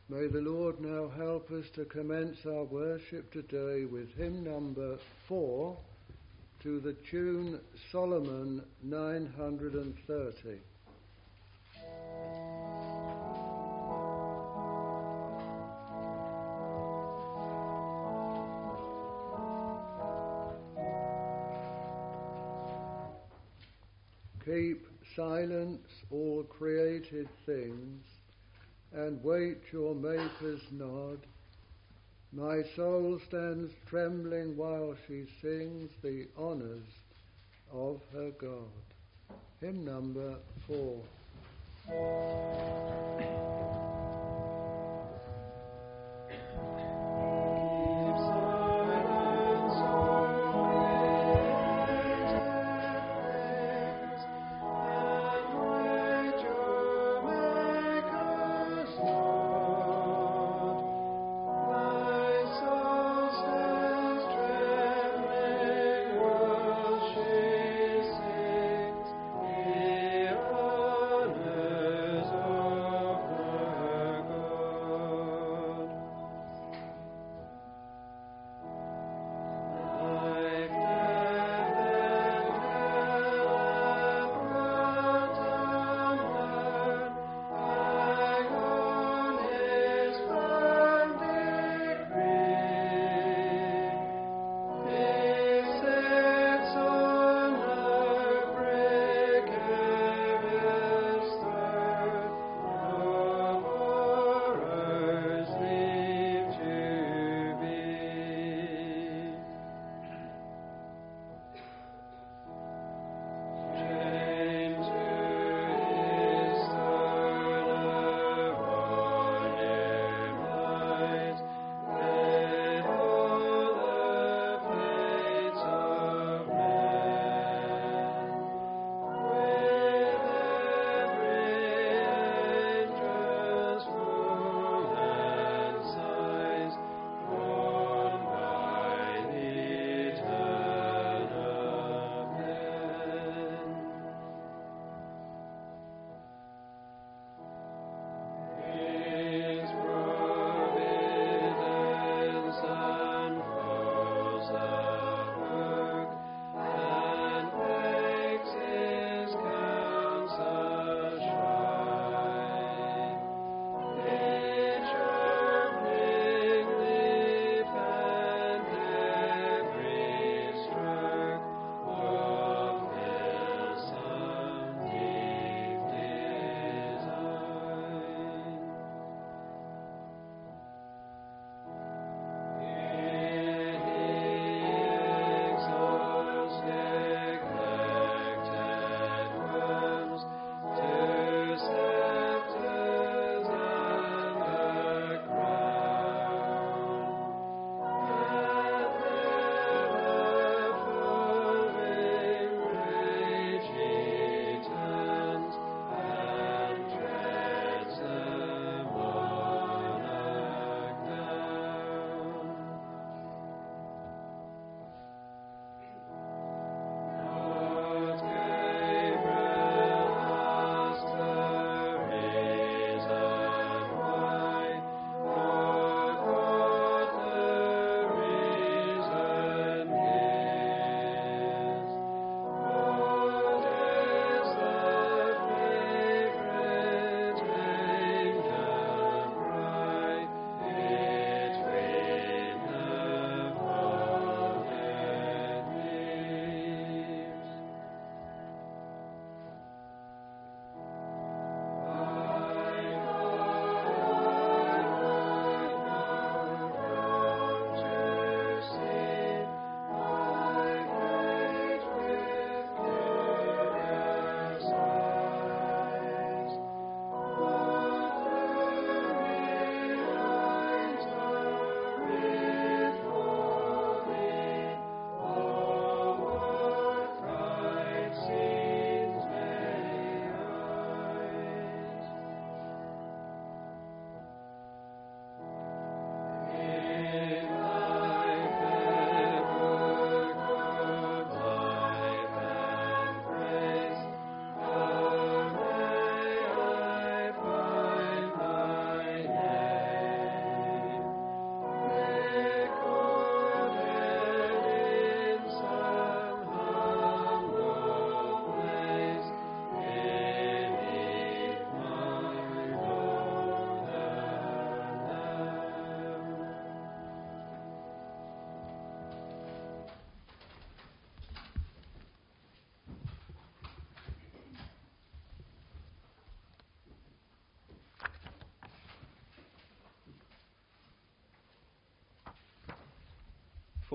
May the Lord now help us to commence our worship today with hymn number 4 to the tune Solomon 930. Keep silence, all created things, and wait your Maker's nod. My soul stands trembling while she sings the honours of her God. Hymn number 4. Oh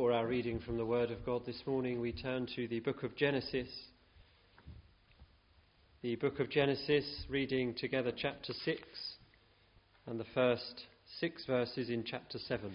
For our reading from the Word of God this morning, we turn to the book of Genesis. The book of Genesis, reading together chapter 6 and the first 6 verses in chapter 7.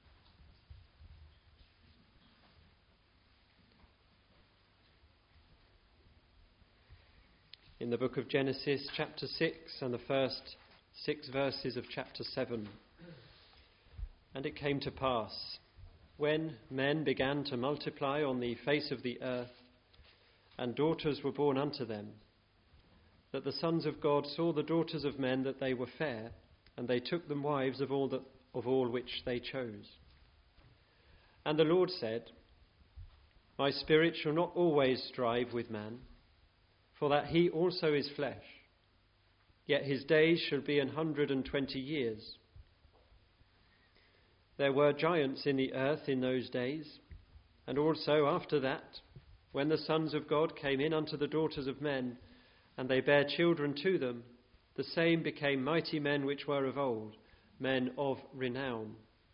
In the book of Genesis, chapter 6 and the first 6 verses of chapter 7. And it came to pass, when men began to multiply on the face of the earth, and daughters were born unto them, that the sons of God saw the daughters of men that they were fair, and they took them wives of all which they chose. And the Lord said, My spirit shall not always strive with man, for that he also is flesh, yet his days shall be 120 years. There were giants in the earth in those days, and also after that, when the sons of God came in unto the daughters of men, and they bare children to them, the same became mighty men which were of old, men of renown.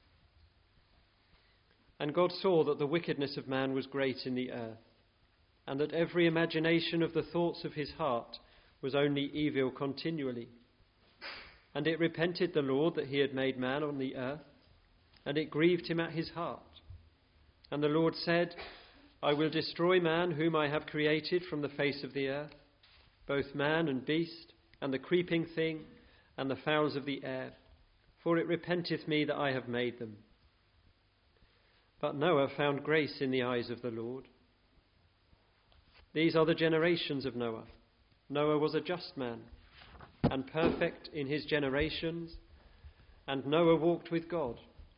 And God saw that the wickedness of man was great in the earth, and that every imagination of the thoughts of his heart was only evil continually. And it repented the Lord that he had made man on the earth, and it grieved him at his heart. And the Lord said, I will destroy man whom I have created from the face of the earth, both man and beast, and the creeping thing, and the fowls of the air, for it repenteth me that I have made them. But Noah found grace in the eyes of the Lord. These are the generations of Noah. Noah was a just man, and perfect in his generations, and Noah walked with God.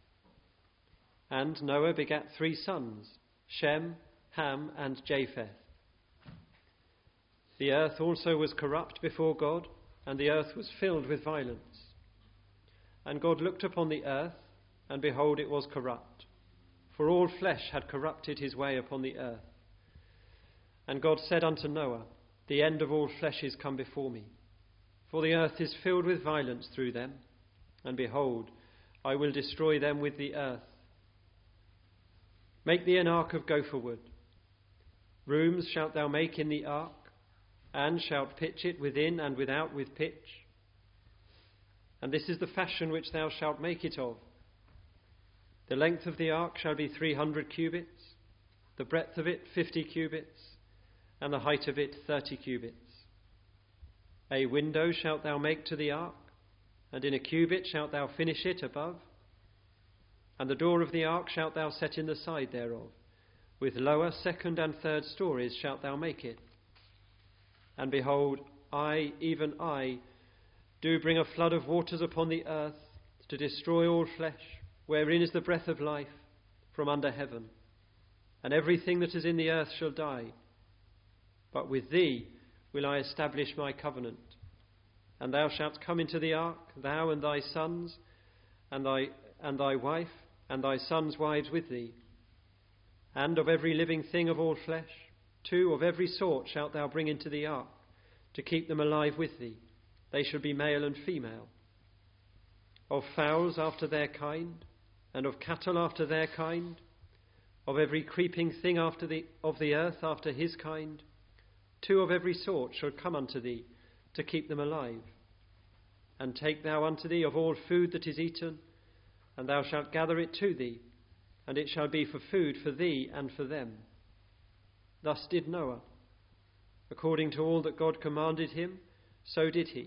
And Noah begat 3 sons, Shem, Ham, and Japheth. The earth also was corrupt before God, and the earth was filled with violence. And God looked upon the earth, and behold, it was corrupt, for all flesh had corrupted his way upon the earth. And God said unto Noah, The end of all flesh is come before me, for the earth is filled with violence through them, and behold, I will destroy them with the earth. Make thee an ark of gopher wood. Rooms shalt thou make in the ark, and shalt pitch it within and without with pitch. And this is the fashion which thou shalt make it of. The length of the ark shall be 300 cubits, the breadth of it 50 cubits, and the height of it 30 cubits. A window shalt thou make to the ark, and in a cubit shalt thou finish it above. And the door of the ark shalt thou set in the side thereof. With lower, second, and third stories shalt thou make it. And behold, I, even I, do bring a flood of waters upon the earth, to destroy all flesh, wherein is the breath of life, from under heaven. And everything that is in the earth shall die. But with thee will I establish my covenant. And thou shalt come into the ark, thou and thy sons, and thy wife, and thy sons' wives with thee. And of every living thing of all flesh, 2 of every sort shalt thou bring into the ark, to keep them alive with thee. They shall be male and female. Of fowls after their kind, and of cattle after their kind, of every creeping thing of the earth after his kind, 2 of every sort shall come unto thee, to keep them alive. And take thou unto thee of all food that is eaten, and thou shalt gather it to thee, and it shall be for food for thee and for them. Thus did Noah. According to all that God commanded him, so did he.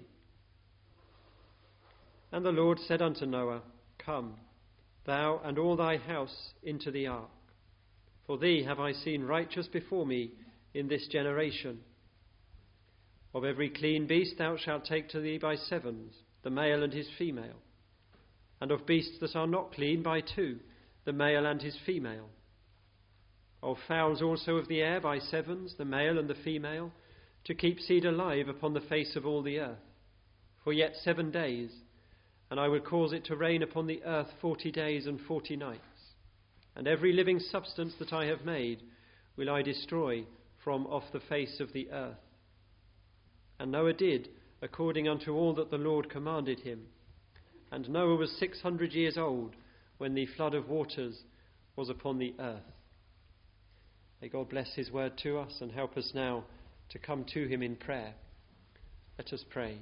And the Lord said unto Noah, Come, thou and all thy house into the ark. For thee have I seen righteous before me in this generation. Of every clean beast thou shalt take to thee by 7s, the male and his female. And of beasts that are not clean by 2, the male and his female. Of fowls also of the air by 7s, the male and the female, to keep seed alive upon the face of all the earth. For yet 7 days, and I will cause it to rain upon the earth 40 days and 40 nights. And every living substance that I have made will I destroy from off the face of the earth. And Noah did according unto all that the Lord commanded him. And Noah was 600 years old when the flood of waters was upon the earth. May God bless his word to us and help us now to come to him in prayer. Let us pray.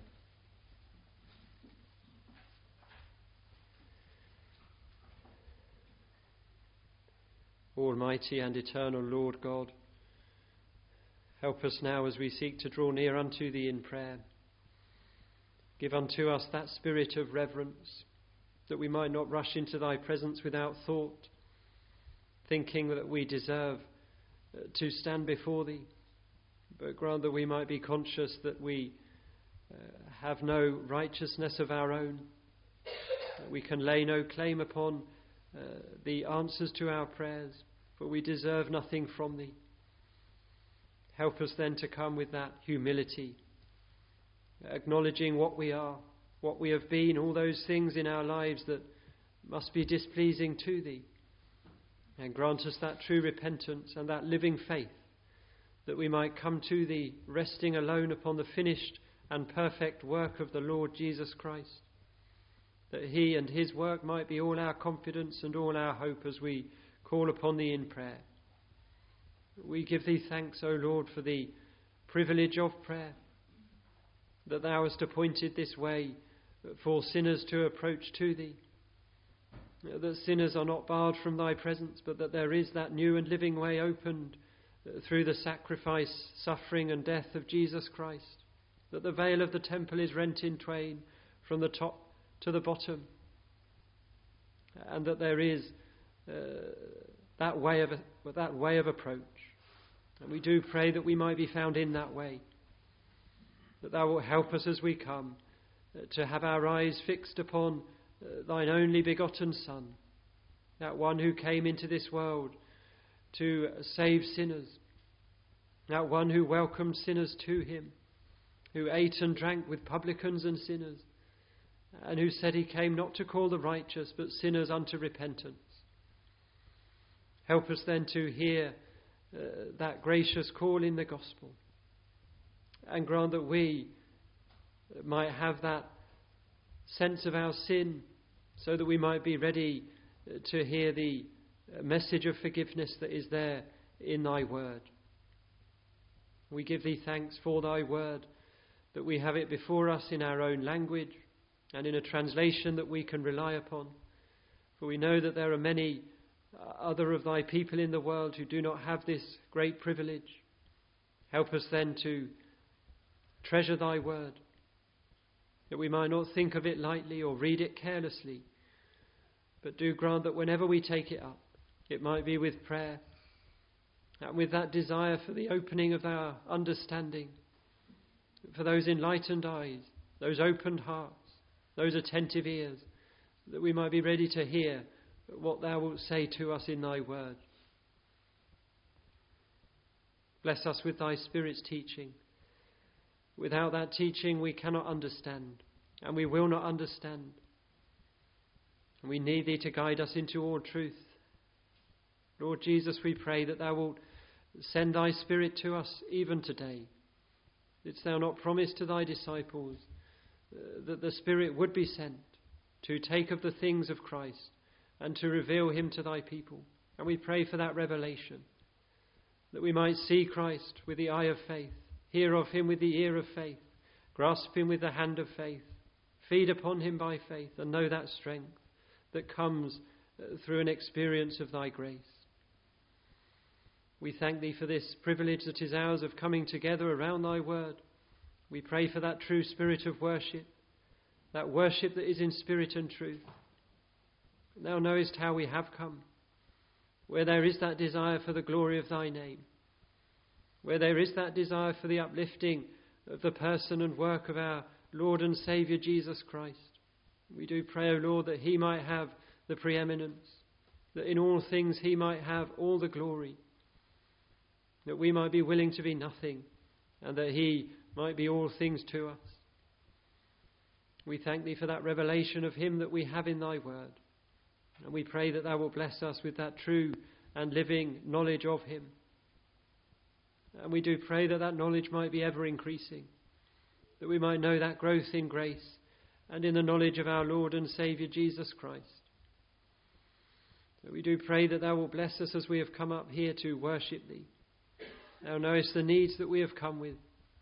Almighty and eternal Lord God, help us now as we seek to draw near unto thee in prayer. Give unto us that spirit of reverence, that we might not rush into thy presence without thought, thinking that we deserve to stand before thee, but grant that we might be conscious that we have no righteousness of our own, that we can lay no claim upon the answers to our prayers, for we deserve nothing from thee. Help us then to come with that humility, acknowledging what we are, what we have been, all those things in our lives that must be displeasing to thee. And grant us that true repentance and that living faith, that we might come to thee resting alone upon the finished and perfect work of the Lord Jesus Christ, that he and his work might be all our confidence and all our hope as we call upon thee in prayer. We give thee thanks, O Lord, for the privilege of prayer, that thou hast appointed this way for sinners to approach to thee, that sinners are not barred from thy presence, but that there is that new and living way opened through the sacrifice, suffering and death of Jesus Christ, that the veil of the temple is rent in twain from the top to the bottom, and that there is that way of approach. And we do pray that we might be found in that way, that thou wilt help us as we come to have our eyes fixed upon thine only begotten Son, that one who came into this world to save sinners, that one who welcomed sinners to him, who ate and drank with publicans and sinners, and who said he came not to call the righteous but sinners unto repentance. Help us then to hear that gracious call in the gospel, and grant that we might have that sense of our sin, so that we might be ready to hear the message of forgiveness that is there in thy word. We give thee thanks for thy word, that we have it before us in our own language and in a translation that we can rely upon. For we know that there are many other of thy people in the world who do not have this great privilege. Help us then to treasure thy word, that we might not think of it lightly or read it carelessly, but do grant that whenever we take it up, it might be with prayer and with that desire for the opening of our understanding, for those enlightened eyes, those opened hearts, those attentive ears, that we might be ready to hear what thou wilt say to us in thy word. Bless us with thy Spirit's teaching. Without that teaching we cannot understand, and we will not understand. And we need thee to guide us into all truth. Lord Jesus, we pray that thou wilt send thy Spirit to us even today. Didst thou not promise to thy disciples that the Spirit would be sent to take of the things of Christ and to reveal him to thy people? And we pray for that revelation, that we might see Christ with the eye of faith, hear of him with the ear of faith, grasp him with the hand of faith, feed upon him by faith, and know that strength that comes through an experience of thy grace. We thank thee for this privilege that is ours of coming together around thy word. We pray for that true spirit of worship, that worship that is in spirit and truth. Thou knowest how we have come, where there is that desire for the glory of thy name, where there is that desire for the uplifting of the person and work of our Lord and Saviour Jesus Christ. We do pray, O Lord, that he might have the preeminence, that in all things he might have all the glory, that we might be willing to be nothing, and that he might be all things to us. We thank thee for that revelation of him that we have in thy word, and we pray that thou wilt bless us with that true and living knowledge of him. And we do pray that that knowledge might be ever increasing, that we might know that growth in grace and in the knowledge of our Lord and Saviour Jesus Christ. We do pray that thou wilt bless us as we have come up here to worship thee. Thou knowest the needs that we have come with,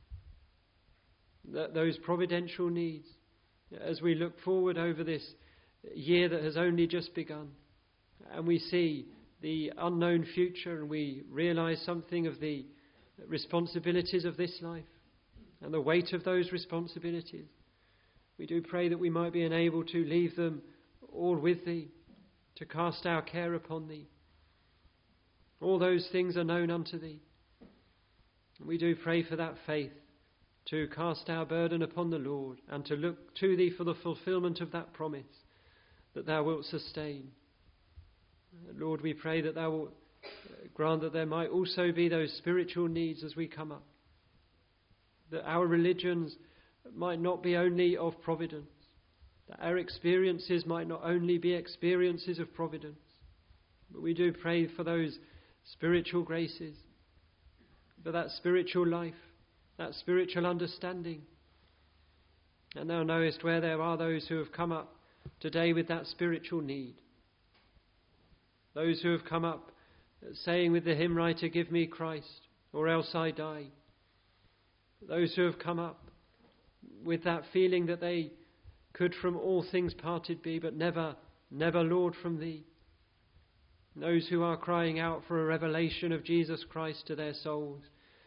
those providential needs, as we look forward over this year that has only just begun, and we see the unknown future, and we realize something of the responsibilities of this life and the weight of those responsibilities. We do pray that we might be enabled to leave them all with thee, to cast our care upon thee. All those things are known unto thee. We do pray for that faith, to cast our burden upon the Lord and to look to thee for the fulfillment of that promise that thou wilt sustain. Lord, we pray that thou wilt grant that there might also be those spiritual needs as we come up, that our religions might not be only of providence, that our experiences might not only be experiences of providence, but we do pray for those spiritual graces, for that spiritual life, that spiritual understanding. And thou knowest where there are those who have come up today with that spiritual need. Those who have come up saying with the hymn writer, "Give me Christ, or else I die." Those who have come up with that feeling that they could from all things parted be, but never, never, Lord, from thee. Those who are crying out for a revelation of Jesus Christ to their souls.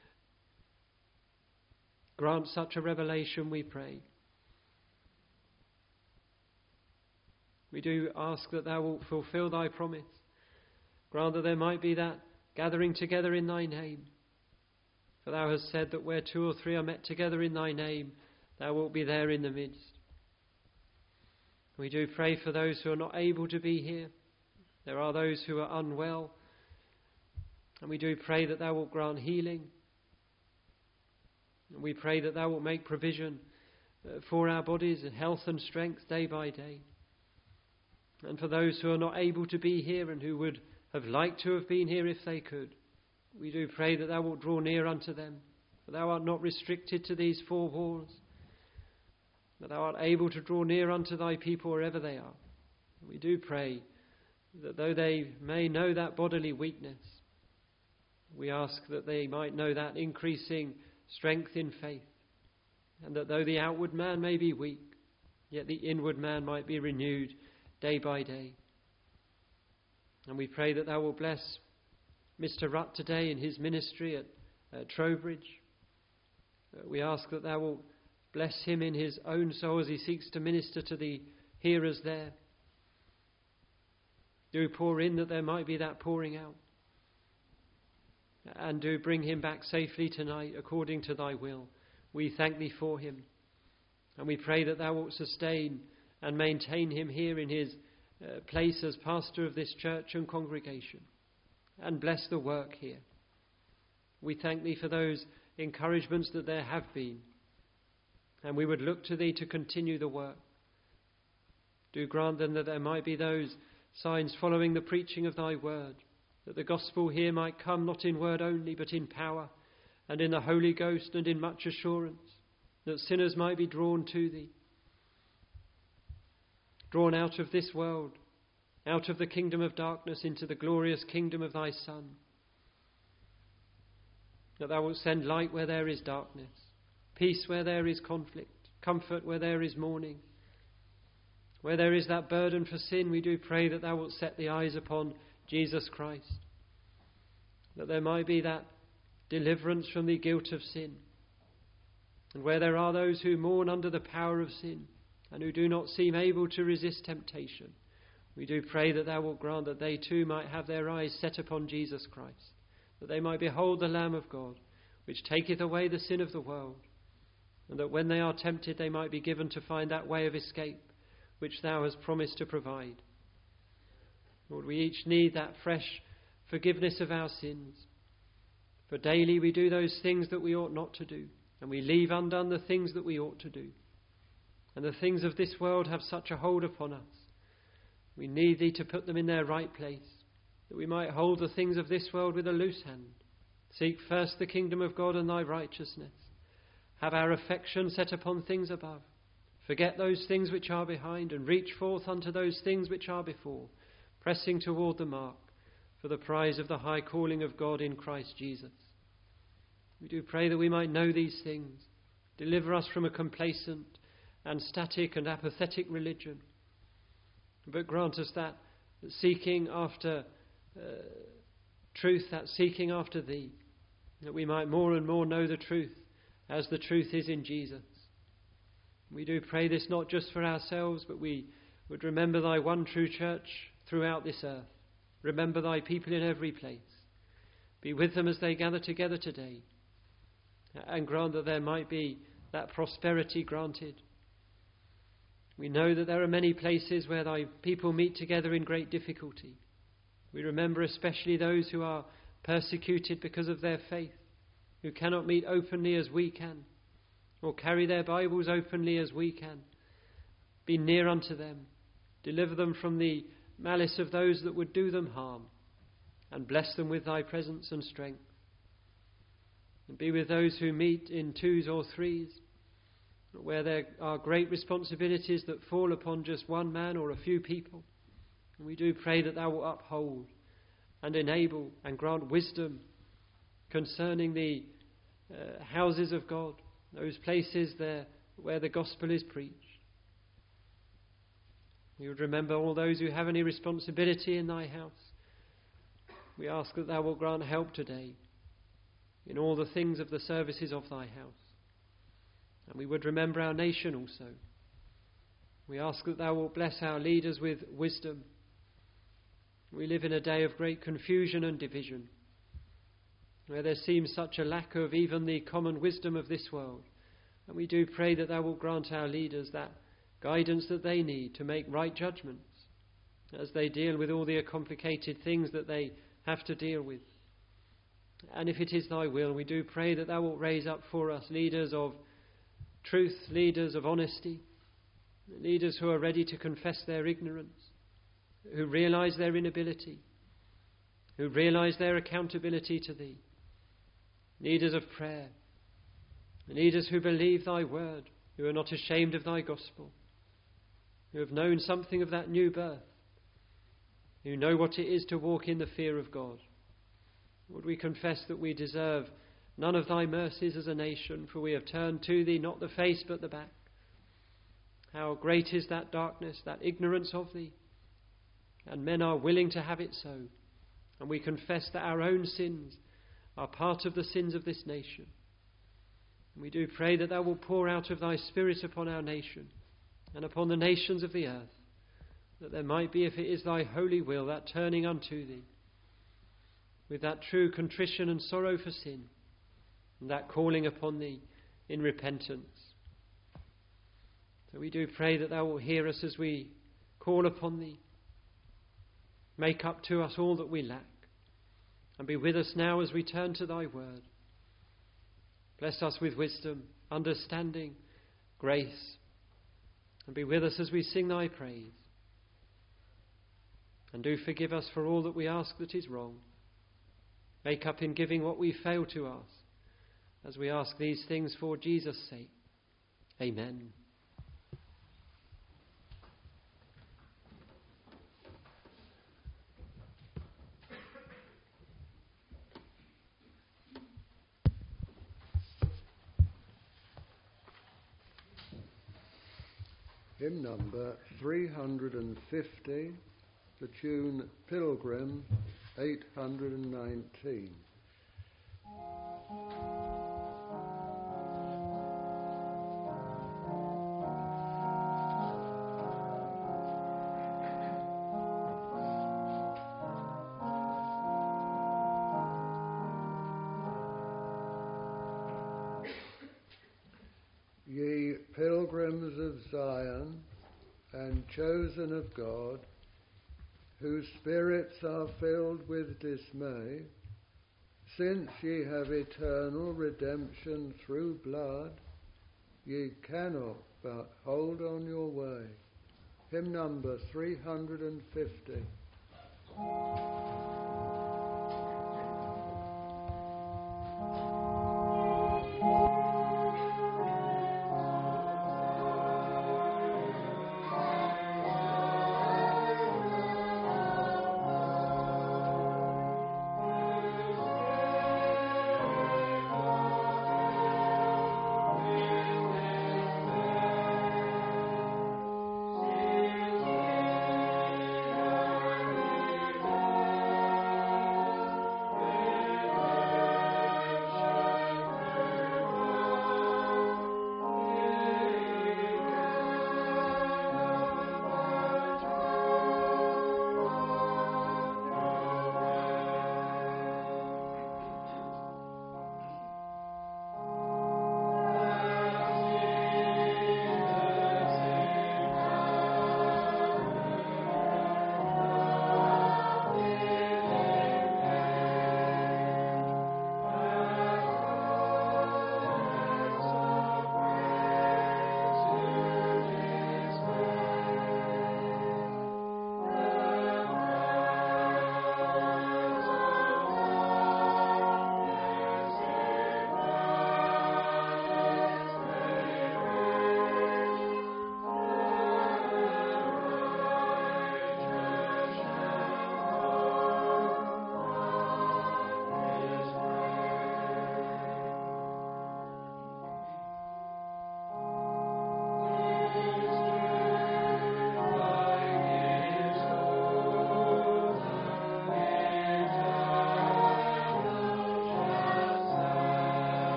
Grant such a revelation, we pray. We do ask that thou wilt fulfill thy promise. Grant that there might be that gathering together in thy name. For thou hast said that where 2 or 3 are met together in thy name, thou wilt be there in the midst. We do pray for those who are not able to be here. There are those who are unwell. And we do pray that thou wilt grant healing. And we pray that thou wilt make provision for our bodies and health and strength day by day. And for those who are not able to be here and who would have liked to have been here if they could, we do pray that thou wilt draw near unto them. For thou art not restricted to these 4 walls, that thou art able to draw near unto thy people wherever they are. We do pray that though they may know that bodily weakness, we ask that they might know that increasing strength in faith, and that though the outward man may be weak, yet the inward man might be renewed day by day. And we pray that thou wilt bless Mr. Rutt today in his ministry at Trowbridge. We ask that thou wilt bless him in his own soul as he seeks to minister to the hearers there. Do pour in that there might be that pouring out. And do bring him back safely tonight according to thy will. We thank thee for him. And we pray that thou wilt sustain and maintain him here in his place as pastor of this church and congregation. And bless the work here. We thank thee for those encouragements that there have been. And we would look to thee to continue the work. Do grant then that there might be those signs following the preaching of thy word, that the gospel here might come not in word only, but in power and in the Holy Ghost and in much assurance, that sinners might be drawn to thee, drawn out of this world, out of the kingdom of darkness into the glorious kingdom of thy Son, that thou wilt send light where there is darkness, peace where there is conflict, comfort where there is mourning. Where there is that burden for sin, we do pray that thou wilt set the eyes upon Jesus Christ, that there might be that deliverance from the guilt of sin. And where there are those who mourn under the power of sin and who do not seem able to resist temptation, we do pray that thou wilt grant that they too might have their eyes set upon Jesus Christ, that they might behold the Lamb of God, which taketh away the sin of the world, and that when they are tempted they might be given to find that way of escape which thou hast promised to provide. Lord, we each need that fresh forgiveness of our sins. For daily we do those things that we ought not to do, and we leave undone the things that we ought to do. And the things of this world have such a hold upon us. We need thee to put them in their right place, that we might hold the things of this world with a loose hand. Seek first the kingdom of God and thy righteousness. Have our affection set upon things above. Forget those things which are behind, and reach forth unto those things which are before. pressing toward the mark for the prize of the high calling of God in Christ Jesus. We do pray that we might know these things. Deliver us from a complacent and static and apathetic religion. But grant us that seeking after truth, that seeking after Thee, that we might more and more know the truth as the truth is in Jesus. We do pray this not just for ourselves, but we would remember Thy one true church throughout this earth. Remember Thy people in every place. Be with them as they gather together today, and grant that there might be that prosperity granted. We know that there are many places where Thy people meet together in great difficulty. We remember especially those who are persecuted because of their faith, who cannot meet openly as we can, or carry their Bibles openly as we can. Be near unto them. Deliver them from the malice of those that would do them harm, and bless them with Thy presence and strength. And be with those who meet in twos or threes, where there are great responsibilities that fall upon just one man or a few people. And we do pray that Thou will uphold and enable and grant wisdom concerning the houses of God, those places there where the gospel is preached. We would remember all those who have any responsibility in Thy house. We ask that Thou wilt grant help today in all the things of the services of Thy house. And we would remember our nation also. We ask that Thou wilt bless our leaders with wisdom. We live in a day of great confusion and division, where there seems such a lack of even the common wisdom of this world. And we do pray that Thou wilt grant our leaders that guidance that they need to make right judgments as they deal with all the complicated things that they have to deal with. And if it is Thy will, we do pray that Thou wilt raise up for us leaders of truth, leaders of honesty, leaders who are ready to confess their ignorance, who realize their inability, who realize their accountability to Thee, leaders of prayer, leaders who believe Thy word, who are not ashamed of Thy gospel, who have known something of that new birth, who know what it is to walk in the fear of God. Lord, we confess that we deserve none of Thy mercies as a nation, for we have turned to Thee not the face but the back. How great is that darkness, that ignorance of Thee, and men are willing to have it so. And we confess that our own sins are part of the sins of this nation. And we do pray that Thou wilt pour out of Thy Spirit upon our nation and upon the nations of the earth, that there might be, if it is Thy holy will, that turning unto Thee, with that true contrition and sorrow for sin, and that calling upon Thee in repentance. So we do pray that Thou wilt hear us as we call upon Thee. Make up to us all that we lack, and be with us now as we turn to Thy word. Bless us with wisdom, understanding, grace, and be with us as we sing Thy praise. And do forgive us for all that we ask that is wrong. Make up in giving what we fail to ask, as we ask these things for Jesus' sake. Amen. Hymn number 350, the tune Pilgrim 819. Ye pilgrims of Zion and chosen of God, whose spirits are filled with dismay, since ye have eternal redemption through blood, ye cannot but hold on your way. Hymn number 350.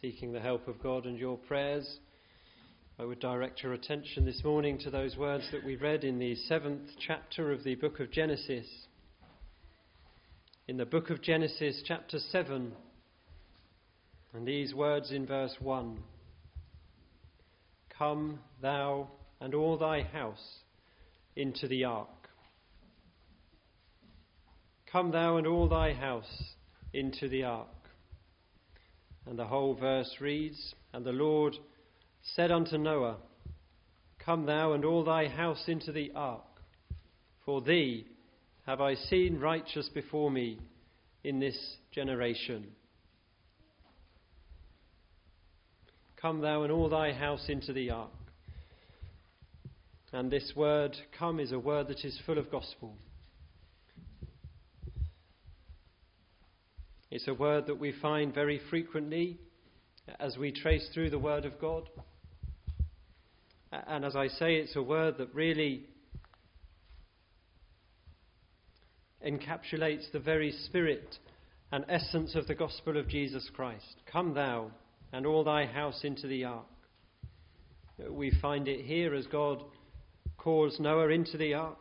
seeking the help of God and your prayers, I would direct your attention this morning to those words that we read in the 7th chapter of the book of Genesis. In the book of Genesis, chapter 7, and these words in verse 1. Come thou and all thy house into the ark. Come thou and all thy house into the ark. And the whole verse reads, And the Lord said unto Noah, Come thou and all thy house into the ark, for thee have I seen righteous before me in this generation. Come thou and all thy house into the ark. And this word, come, is a word that is full of gospel. It's a word that we find very frequently as we trace through the Word of God. And as I say, it's a word that really encapsulates the very spirit and essence of the gospel of Jesus Christ. Come thou and all thy house into the ark. We find it here as God calls Noah into the ark.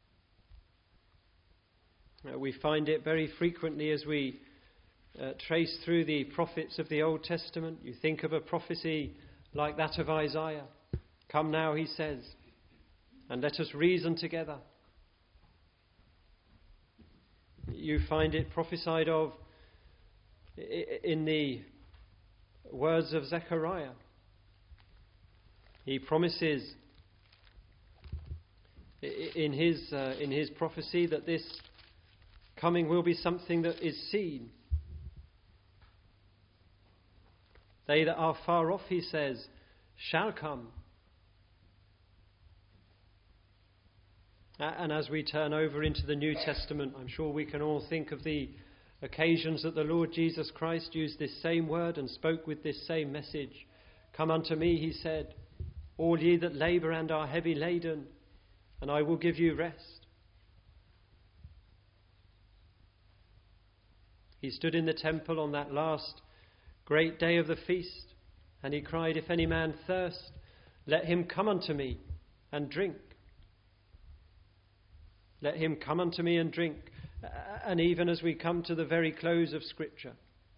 We find it very frequently as we trace through the prophets of the Old Testament. You think of a prophecy like that of Isaiah. Come now, he says, and let us reason together. You find it prophesied of in the words of Zechariah. He promises in his prophecy that this coming will be something that is seen. They that are far off, he says, shall come. And as we turn over into the New Testament, I'm sure we can all think of the occasions that the Lord Jesus Christ used this same word and spoke with this same message. Come unto me, he said, all ye that labour and are heavy laden, and I will give you rest. He stood in the temple on that last great day of the feast, and he cried, If any man thirst, let him come unto me and drink. Let him come unto me and drink. And even as we come to the very close of Scripture,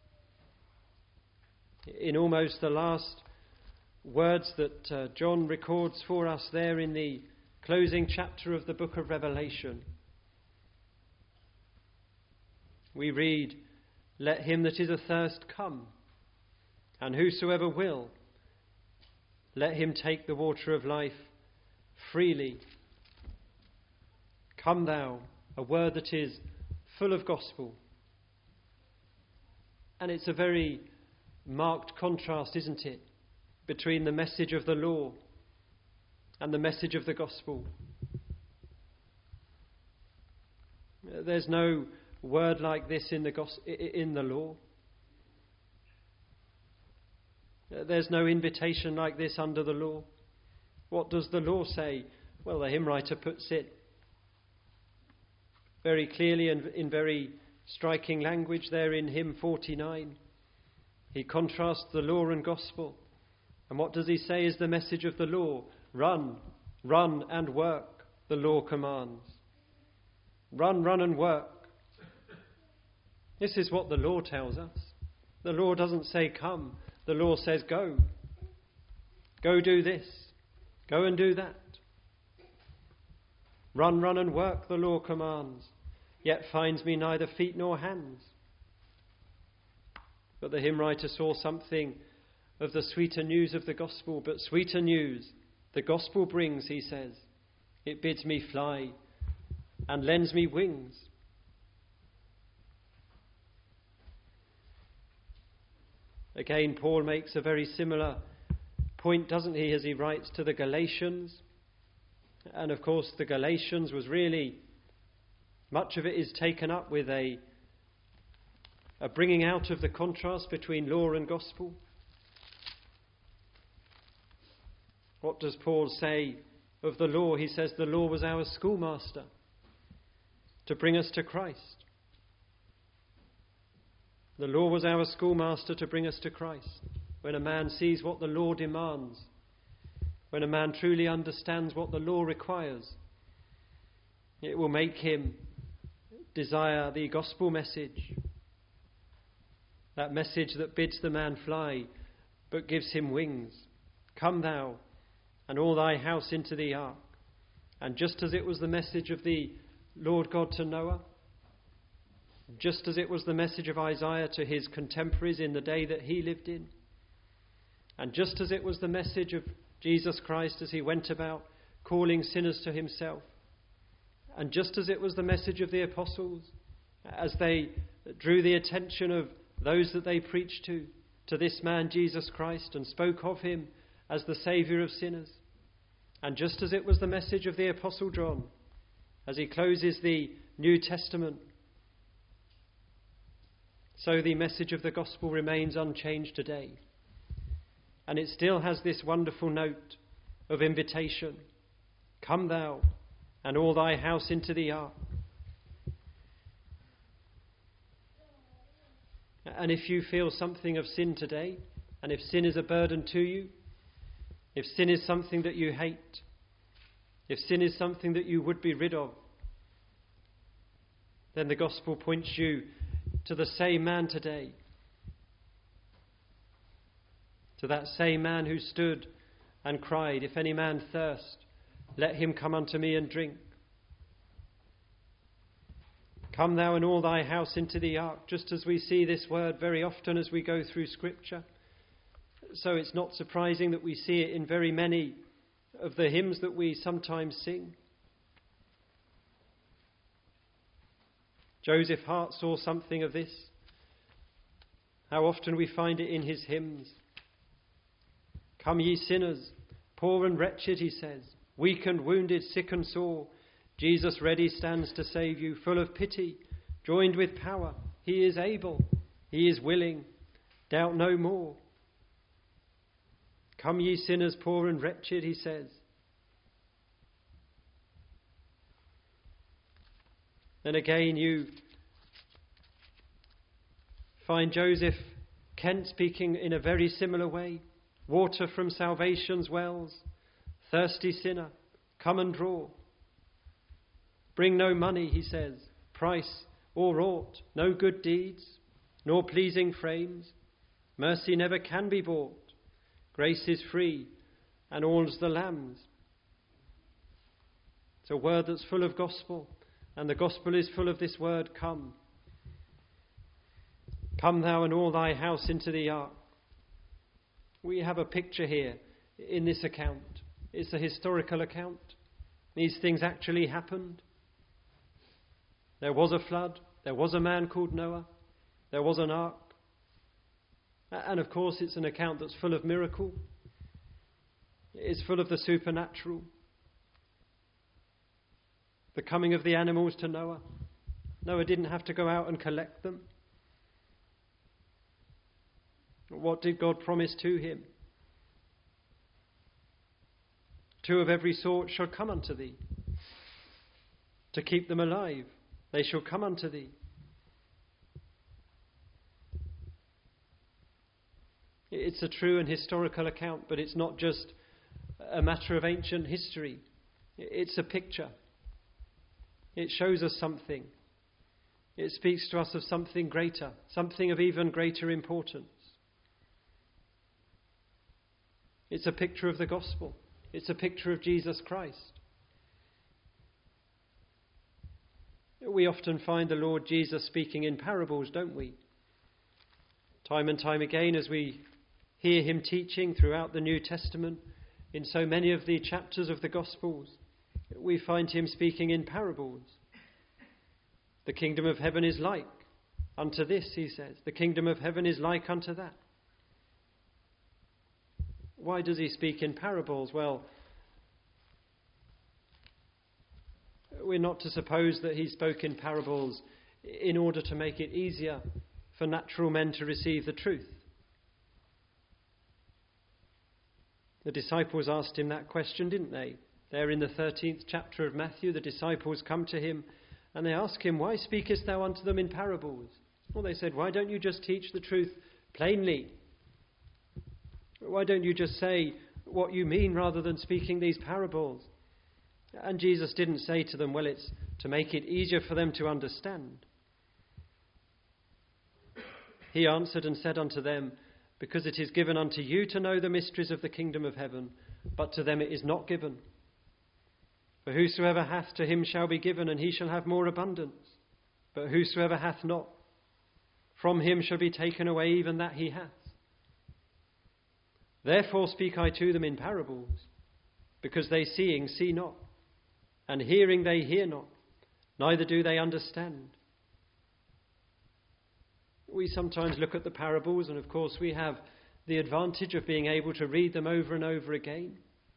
in almost the last words that John records for us there in the closing chapter of the book of Revelation, we read, Let him that is athirst come, and whosoever will, let him take the water of life freely. Come thou, a word that is full of gospel. And it's a very marked contrast, isn't it, between the message of the law and the message of the gospel. There's no word like this in the law. There's no invitation like this under the law. What does the law say? Well, the hymn writer puts it very clearly and in very striking language there in hymn 49. He contrasts the law and gospel. And what does he say is the message of the law? Run, run and work, the law commands. Run, run and work. This is what the law tells us. The law doesn't say come. The law says go. Go do this. Go and do that. Run, run and work, the law commands, yet finds me neither feet nor hands. But the hymn writer saw something of the sweeter news of the gospel. But sweeter news the gospel brings, he says. It bids me fly and lends me wings. Again, Paul makes a very similar point, doesn't he, as he writes to the Galatians. And of course, the Galatians was really, much of it is taken up with a bringing out of the contrast between law and gospel. What does Paul say of the law? He says the law was our schoolmaster to bring us to Christ. The law was our schoolmaster to bring us to Christ. when a man sees what the law demands, when a man truly understands what the law requires. It will make him desire the gospel message, that message that bids the man fly but gives him wings. Come thou and all thy house into the ark. And just as it was the message of the Lord God to Noah, just as it was the message of Isaiah to his contemporaries in the day that he lived in, and just as it was the message of Jesus Christ as he went about calling sinners to himself, and just as it was the message of the apostles as they drew the attention of those that they preached to this man Jesus Christ, and spoke of him as the Saviour of sinners, and just as it was the message of the Apostle John as he closes the New Testament, so the message of the gospel remains unchanged today. And it still has this wonderful note of invitation. Come thou and all thy house into the ark. And if you feel something of sin today, and if sin is a burden to you, if sin is something that you hate, if sin is something that you would be rid of, then the gospel points you to the same man today, to that same man who stood and cried, if any man thirst, let him come unto me and drink. Come thou and all thy house into the ark, just as we see this word very often as we go through Scripture. So it's not surprising that we see it in very many of the hymns that we sometimes sing. Joseph Hart saw something of this. How often we find it in his hymns. Come ye sinners, poor and wretched, he says, weak and wounded, sick and sore. Jesus ready stands to save you, full of pity, joined with power. He is able, he is willing, doubt no more. Come ye sinners, poor and wretched, he says. Then again you find Joseph Kent speaking in a very similar way. Water from salvation's wells, thirsty sinner, come and draw. Bring no money, he says, price or aught, no good deeds, nor pleasing frames. Mercy never can be bought. Grace is free, and all's the Lamb's. It's a word that's full of gospel, and the gospel is full of this word, come. Come thou and all thy house into the ark. We have a picture here in this account. It's a historical account. These things actually happened. There was a flood. There was a man called Noah. There was an ark. And of course, it's an account that's full of miracle. It's full of the supernatural. The coming of the animals to Noah. Noah didn't have to go out and collect them. What did God promise to him? Two of every sort shall come unto thee. To keep them alive, they shall come unto thee. It's a true and historical account, but it's not just a matter of ancient history. It's a picture. It shows us something. It speaks to us of something greater, something of even greater importance. It's a picture of the gospel. It's a picture of Jesus Christ. We often find the Lord Jesus speaking in parables, don't we? Time and time again, as we hear him teaching throughout the New Testament, in so many of the chapters of the Gospels, we find him speaking in parables. The kingdom of heaven is like unto this, he says. The kingdom of heaven is like unto that. Why does he speak in parables? Well, we're not to suppose that he spoke in parables in order to make it easier for natural men to receive the truth. The disciples asked him that question, didn't they? There in the 13th chapter of Matthew, the disciples come to him and they ask him, why speakest thou unto them in parables? Well, they said, why don't you just teach the truth plainly? Why don't you just say what you mean rather than speaking these parables? And Jesus didn't say to them, well, it's to make it easier for them to understand. He answered and said unto them, because it is given unto you to know the mysteries of the kingdom of heaven, but to them it is not given. For whosoever hath, to him shall be given, and he shall have more abundance. But whosoever hath not, from him shall be taken away even that he hath. Therefore speak I to them in parables, because they seeing see not, and hearing they hear not, neither do they understand. We sometimes look at the parables, and of course we have the advantage of being able to read them over and over again.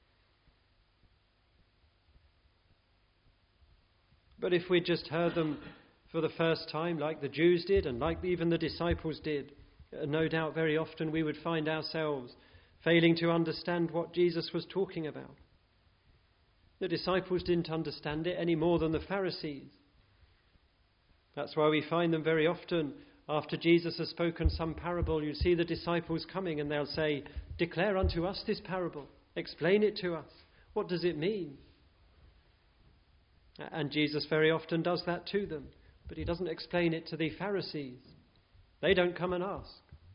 But if we'd just heard them for the first time, like the Jews did, and like even the disciples did, no doubt very often we would find ourselves failing to understand what Jesus was talking about. The disciples didn't understand it any more than the Pharisees. That's why we find them very often, after Jesus has spoken some parable, you see the disciples coming and they'll say, declare unto us this parable, explain it to us. What does it mean? And Jesus very often does that to them, but he doesn't explain it to the Pharisees. They don't come and ask.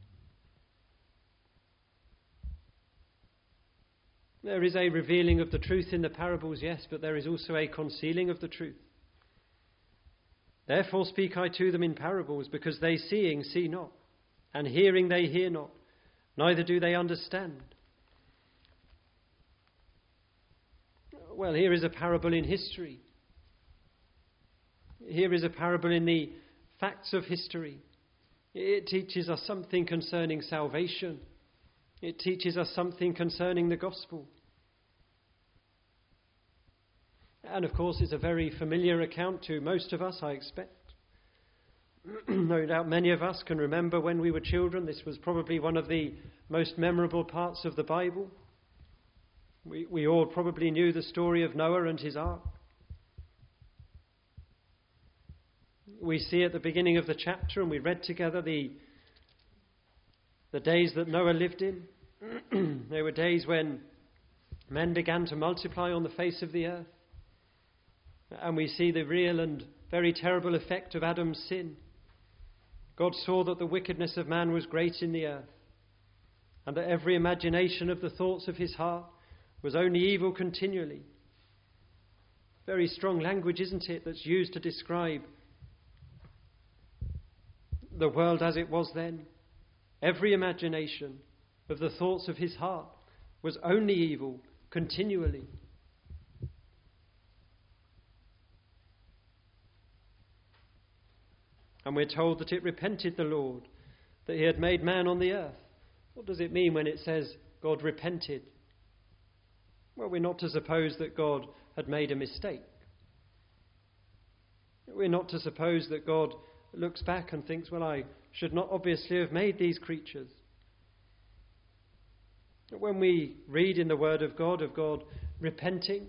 There is a revealing of the truth in the parables, yes, but there is also a concealing of the truth. Therefore speak I to them in parables, because they seeing see not, and hearing they hear not, neither do they understand. Well, here is a parable in history. Here is a parable in the facts of history. It teaches us something concerning salvation. It teaches us something concerning the gospel. And of course, it's a very familiar account to most of us, I expect. No doubt many of us can remember when we were children, this was probably one of the most memorable parts of the Bible. We all probably knew the story of Noah and his ark. We see at the beginning of the chapter, and we read together the days that Noah lived in. There were days when men began to multiply on the face of the earth. And we see the real and very terrible effect of Adam's sin. God saw that the wickedness of man was great in the earth, and that every imagination of the thoughts of his heart was only evil continually. Very strong language, isn't it, that's used to describe the world as it was then. Every imagination of the thoughts of his heart was only evil continually. And we're told that it repented the Lord, that he had made man on the earth. What does it mean when it says God repented? Well, we're not to suppose that God had made a mistake. We're not to suppose that God looks back and thinks, well, I should not obviously have made these creatures. When we read in the Word of God repenting,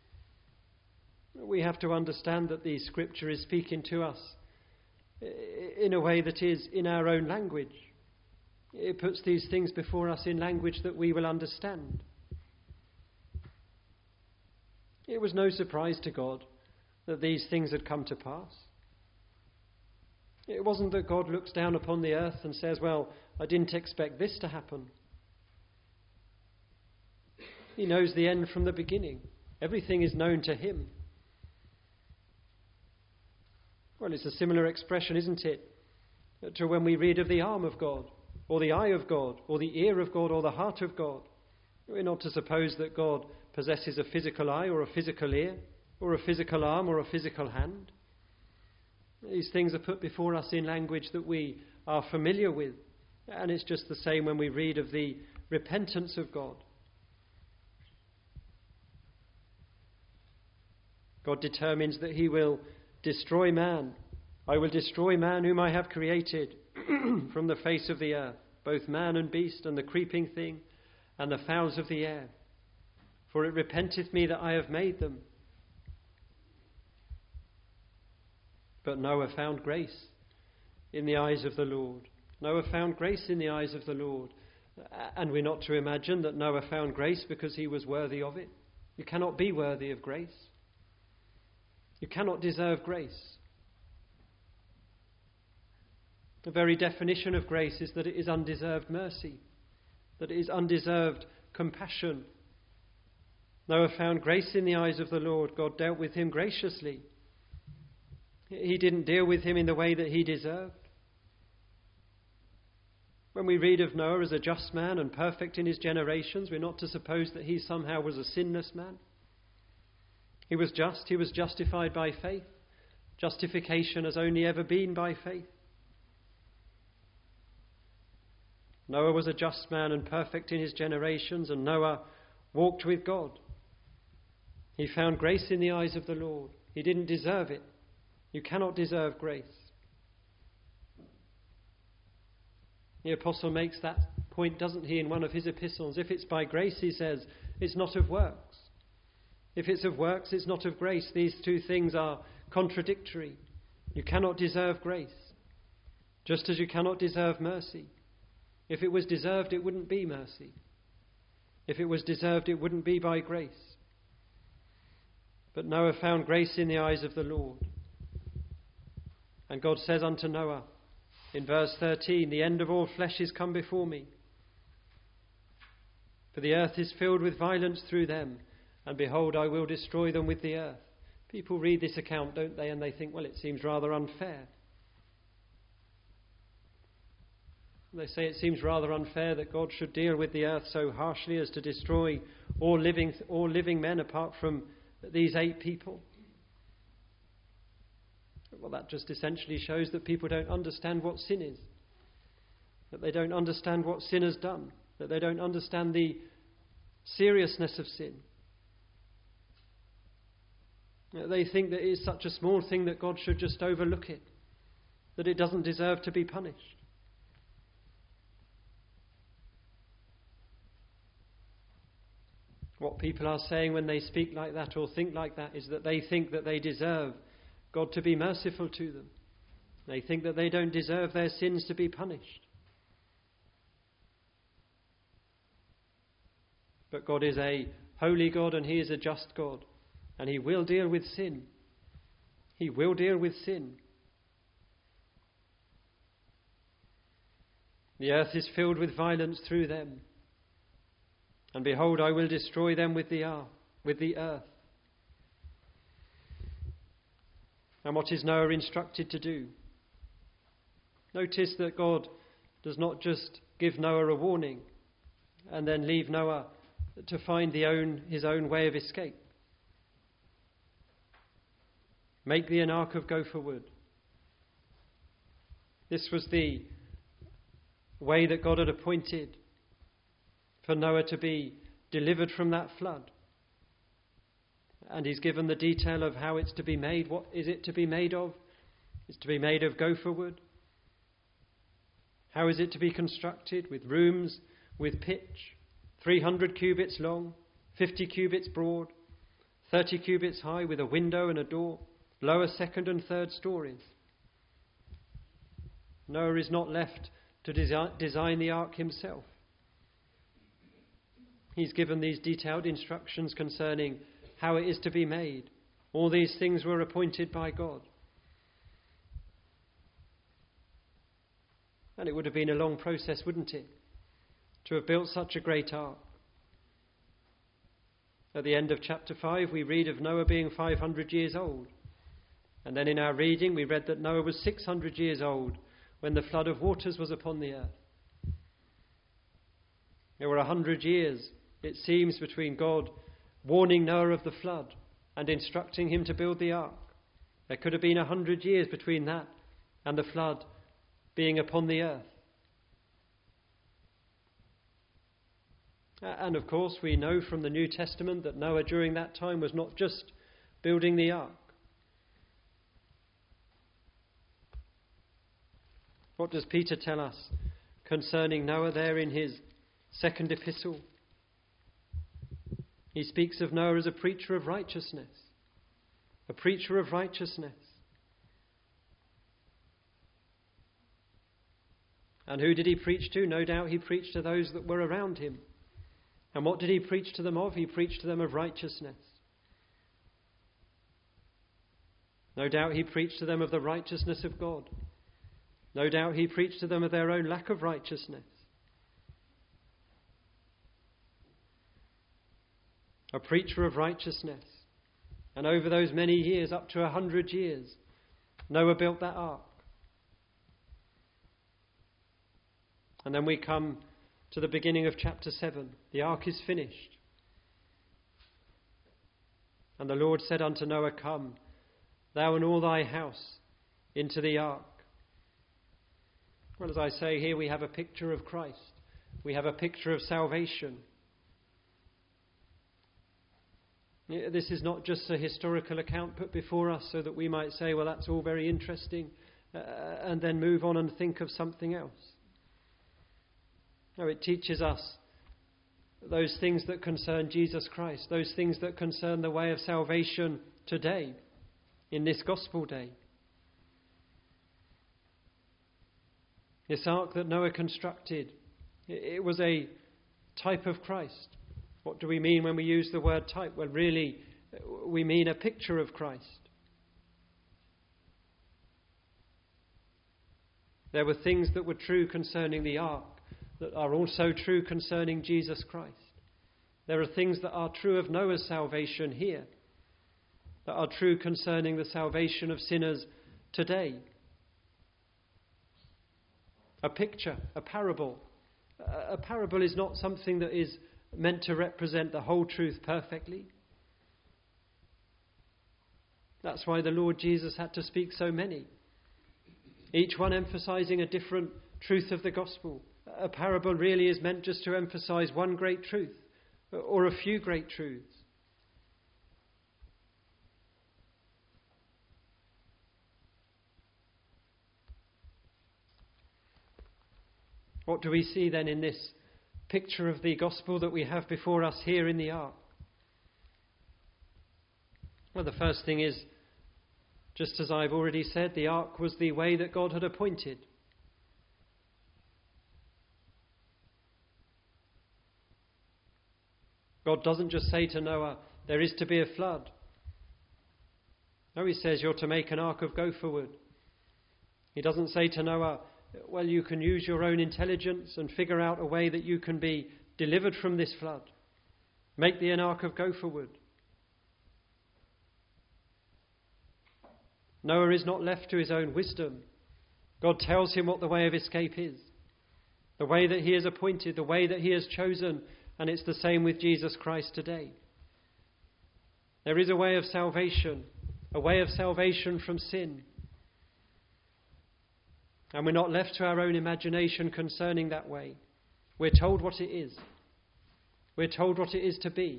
we have to understand that the Scripture is speaking to us in a way that is in our own language. It puts these things before us in language that we will understand. It was no surprise to God that these things had come to pass. It wasn't that God looks down upon the earth and says, well, I didn't expect this to happen. He knows the end from the beginning. Everything is known to him. Well, it's a similar expression, isn't it, to when we read of the arm of God, or the eye of God, or the ear of God, or the heart of God. We're not to suppose that God possesses a physical eye, or a physical ear, or a physical arm, or a physical hand. These things are put before us in language that we are familiar with. And it's just the same when we read of the repentance of God. God determines that he will destroy man. I will destroy man whom I have created from the face of the earth, both man and beast, and the creeping thing, and the fowls of the air. For it repenteth me that I have made them. But Noah found grace in the eyes of the Lord. Noah found grace in the eyes of the Lord. And we're not to imagine that Noah found grace because he was worthy of it. You cannot be worthy of grace. You cannot deserve grace. The very definition of grace is that it is undeserved mercy, that it is undeserved compassion. Noah found grace in the eyes of the Lord. God dealt with him graciously. He didn't deal with him in the way that he deserved. When we read of Noah as a just man and perfect in his generations, we're not to suppose that he somehow was a sinless man. He was just. He was justified by faith. Justification has only ever been by faith. Noah was a just man and perfect in his generations, and Noah walked with God. He found grace in the eyes of the Lord. He didn't deserve it. You cannot deserve grace. The apostle makes that point, doesn't he, in one of his epistles? If it's by grace, he says, it's not of works. If it's of works, it's not of grace. These two things are contradictory. You cannot deserve grace, just as you cannot deserve mercy. If it was deserved, it wouldn't be mercy. If it was deserved, it wouldn't be by grace. But Noah found grace in the eyes of the Lord. And God says unto Noah, in verse 13, the end of all flesh is come before me. For the earth is filled with violence through them, and behold, I will destroy them with the earth. People read this account, don't they, and they think, well, it seems rather unfair. They say it seems rather unfair that God should deal with the earth so harshly as to destroy all living men apart from these 8 people. Well, that just essentially shows that people don't understand what sin is, that they don't understand what sin has done, that they don't understand the seriousness of sin. They think that it is such a small thing that God should just overlook it, that it doesn't deserve to be punished. What people are saying when they speak like that or think like that is that they think that they deserve God to be merciful to them. They think that they don't deserve their sins to be punished. But God is a holy God and he is a just God. And he will deal with sin. He will deal with sin. The earth is filled with violence through them. And behold, I will destroy them with the earth. And what is Noah instructed to do? Notice that God does not just give Noah a warning and then leave Noah to find his own way of escape. Make thee an ark of gopher wood. This was the way that God had appointed for Noah to be delivered from that flood. And he's given the detail of how it's to be made. What is it to be made of? It's to be made of gopher wood. How is it to be constructed? With rooms, with pitch, 300 cubits long, 50 cubits broad, 30 cubits high, with a window and a door, lower, second and third stories. Noah is not left to design the ark himself. He's given these detailed instructions concerning how it is to be made. All these things were appointed by God. And it would have been a long process, wouldn't it, to have built such a great ark. At the end of chapter 5, we read of Noah being 500 years old. And then in our reading, we read that Noah was 600 years old when the flood of waters was upon the earth. There were 100 years, it seems, between God warning Noah of the flood and instructing him to build the ark. There could have been 100 years between that and the flood being upon the earth. And of course, we know from the New Testament that Noah during that time was not just building the ark. What does Peter tell us concerning Noah there in his second epistle? He speaks of Noah as a preacher of righteousness. A preacher of righteousness. And who did he preach to? No doubt he preached to those that were around him. And what did he preach to them of? He preached to them of righteousness. No doubt he preached to them of the righteousness of God. No doubt he preached to them of their own lack of righteousness. A preacher of righteousness. And over those many years, up to 100 years, Noah built that ark. And then we come to the beginning of chapter 7. The ark is finished. And the Lord said unto Noah, Come, thou and all thy house, into the ark. Well, as I say, here we have a picture of Christ. We have a picture of salvation. This is not just a historical account put before us so that we might say, well, that's all very interesting, and then move on and think of something else. No, it teaches us those things that concern Jesus Christ, those things that concern the way of salvation today, in this gospel day. This ark that Noah constructed, it was a type of Christ. What do we mean when we use the word type? Well, really, we mean a picture of Christ. There were things that were true concerning the ark that are also true concerning Jesus Christ. There are things that are true of Noah's salvation here that are true concerning the salvation of sinners today. A picture, a parable. A parable is not something that is meant to represent the whole truth perfectly. That's why the Lord Jesus had to speak so many, each one emphasizing a different truth of the gospel. A parable really is meant just to emphasize one great truth or a few great truths. What do we see then in this picture of the gospel that we have before us here in the ark? Well, the first thing is, just as I've already said, the ark was the way that God had appointed. God doesn't just say to Noah, there is to be a flood. No, he says you're to make an ark of gopher wood. He doesn't say to Noah, well, you can use your own intelligence and figure out a way that you can be delivered from this flood. Make thee an ark of gopher wood. Noah is not left to his own wisdom. God tells him what the way of escape is, the way that he has appointed, the way that he has chosen, and it's the same with Jesus Christ today. There is a way of salvation from sin. And we're not left to our own imagination concerning that way. We're told what it is. We're told what it is to be.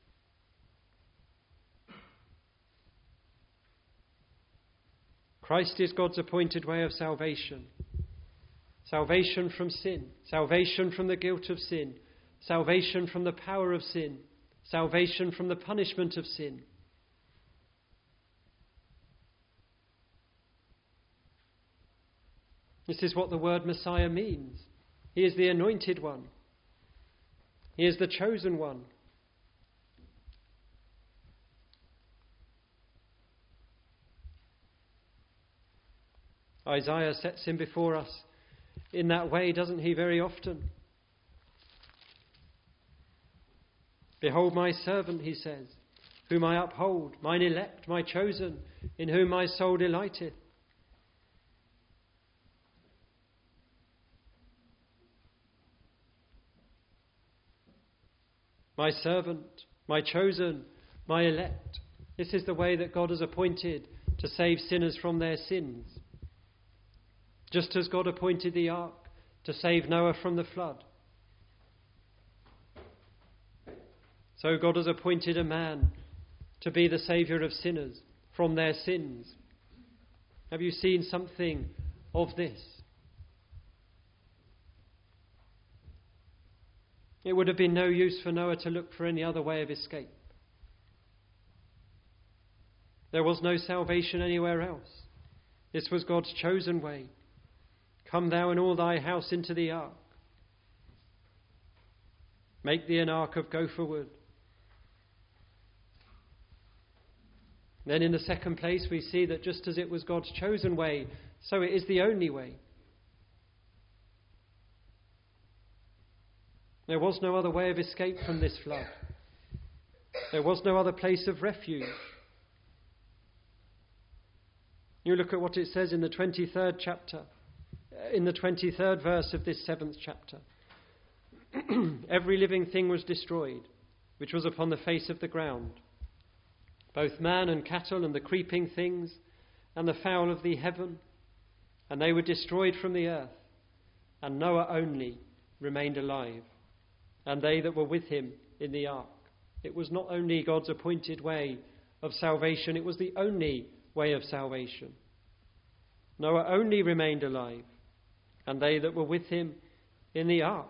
Christ is God's appointed way of salvation. Salvation from sin. Salvation from the guilt of sin. Salvation from the power of sin. Salvation from the punishment of sin. This is what the word Messiah means. He is the anointed one. He is the chosen one. Isaiah sets him before us in that way, doesn't he, very often? Behold my servant, he says, whom I uphold, mine elect, my chosen, in whom my soul delighteth. My servant, my chosen, my elect. This is the way that God has appointed to save sinners from their sins. Just as God appointed the ark to save Noah from the flood, so God has appointed a man to be the saviour of sinners from their sins. Have you seen something of this? It would have been no use for Noah to look for any other way of escape. There was no salvation anywhere else. This was God's chosen way. Come thou and all thy house into the ark. Make thee an ark of gopher wood. Then in the second place we see that just as it was God's chosen way, so it is the only way. There was no other way of escape from this flood. There was no other place of refuge. You look at what it says in the 23rd chapter, in the 23rd verse of this 7th chapter. Every living thing was destroyed, which was upon the face of the ground, both man and cattle and the creeping things and the fowl of the heaven, and they were destroyed from the earth, and Noah only remained alive, and they that were with him in the ark. It was not only God's appointed way of salvation, it was the only way of salvation. Noah only remained alive, and they that were with him in the ark.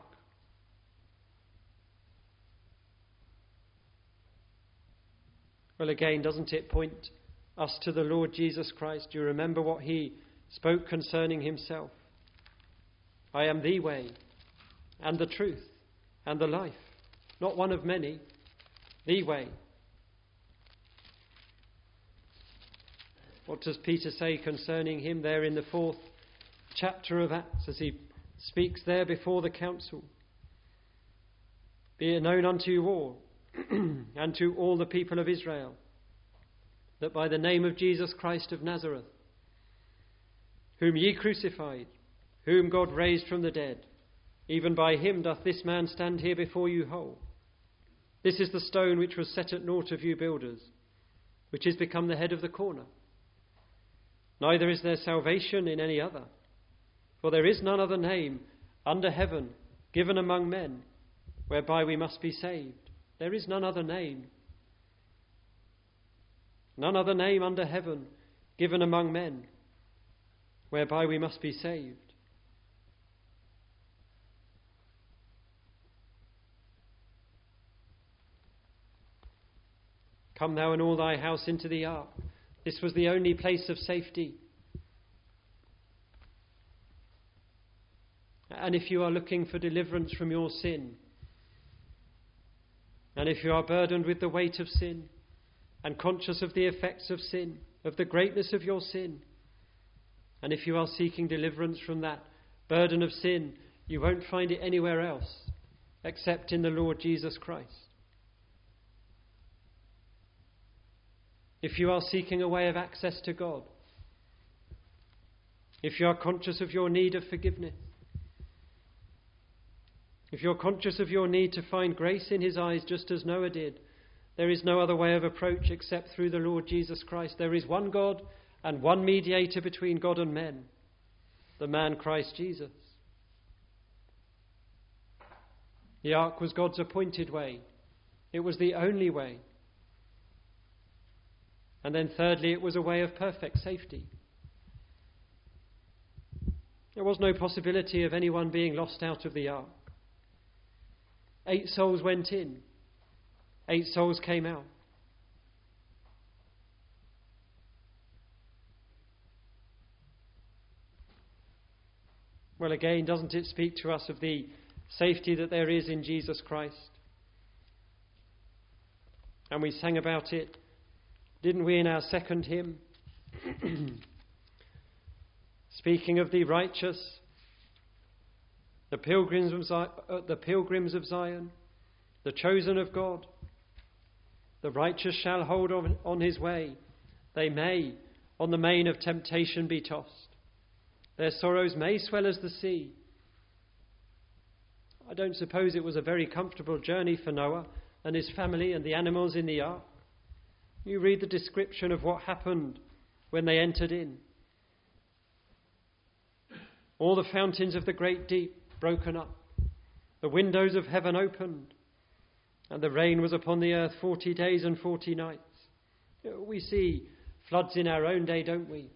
Well, again, doesn't it point us to the Lord Jesus Christ? Do you remember what he spoke concerning himself? I am the way and the truth and the life. Not one of many, the way. What does Peter say concerning him there in the 4th chapter of Acts as he speaks there before the council? Be it known unto you all and to all the people of Israel that by the name of Jesus Christ of Nazareth, whom ye crucified, whom God raised from the dead, even by him doth this man stand here before you whole. This is the stone which was set at naught of you builders, which is become the head of the corner. Neither is there salvation in any other, for there is none other name under heaven given among men whereby we must be saved. There is none other name. None other name under heaven given among men whereby we must be saved. Come thou and all thy house into the ark. This was the only place of safety. And if you are looking for deliverance from your sin, and if you are burdened with the weight of sin, and conscious of the effects of sin, of the greatness of your sin, and if you are seeking deliverance from that burden of sin, you won't find it anywhere else except in the Lord Jesus Christ. If you are seeking a way of access to God, if you are conscious of your need of forgiveness, if you're conscious of your need to find grace in his eyes just as Noah did, there is no other way of approach except through the Lord Jesus Christ. There is one God and one mediator between God and men, the man Christ Jesus. The ark was God's appointed way. It was the only way. And then thirdly, it was a way of perfect safety. There was no possibility of anyone being lost out of the ark. 8 souls went in. 8 souls came out. Well, again, doesn't it speak to us of the safety that there is in Jesus Christ? And we sang about it, didn't we, in our second hymn? Speaking of the righteous, the pilgrims of Zion, the chosen of God, the righteous shall hold on his way. They may on the main of temptation be tossed. Their sorrows may swell as the sea. I don't suppose it was a very comfortable journey for Noah and his family and the animals in the ark. You read the description of what happened when they entered in. All the fountains of the great deep broken up, the windows of heaven opened, and the rain was upon the earth 40 days and 40 nights. We see floods in our own day, don't we?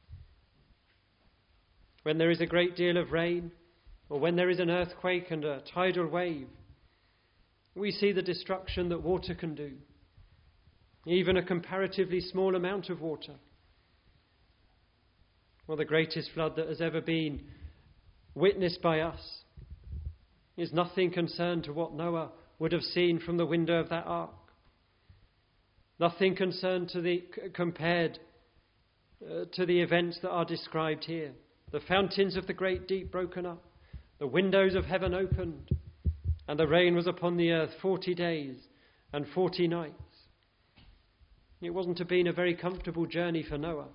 When there is a great deal of rain, or when there is an earthquake and a tidal wave, we see the destruction that water can do, even a comparatively small amount of water. Well, the greatest flood that has ever been witnessed by us is nothing concerned to what Noah would have seen from the window of that ark. Nothing concerned compared to the events that are described here. The fountains of the great deep broken up, the windows of heaven opened, and the rain was upon the earth 40 days and 40 nights. It wasn't have been a very comfortable journey for Noah.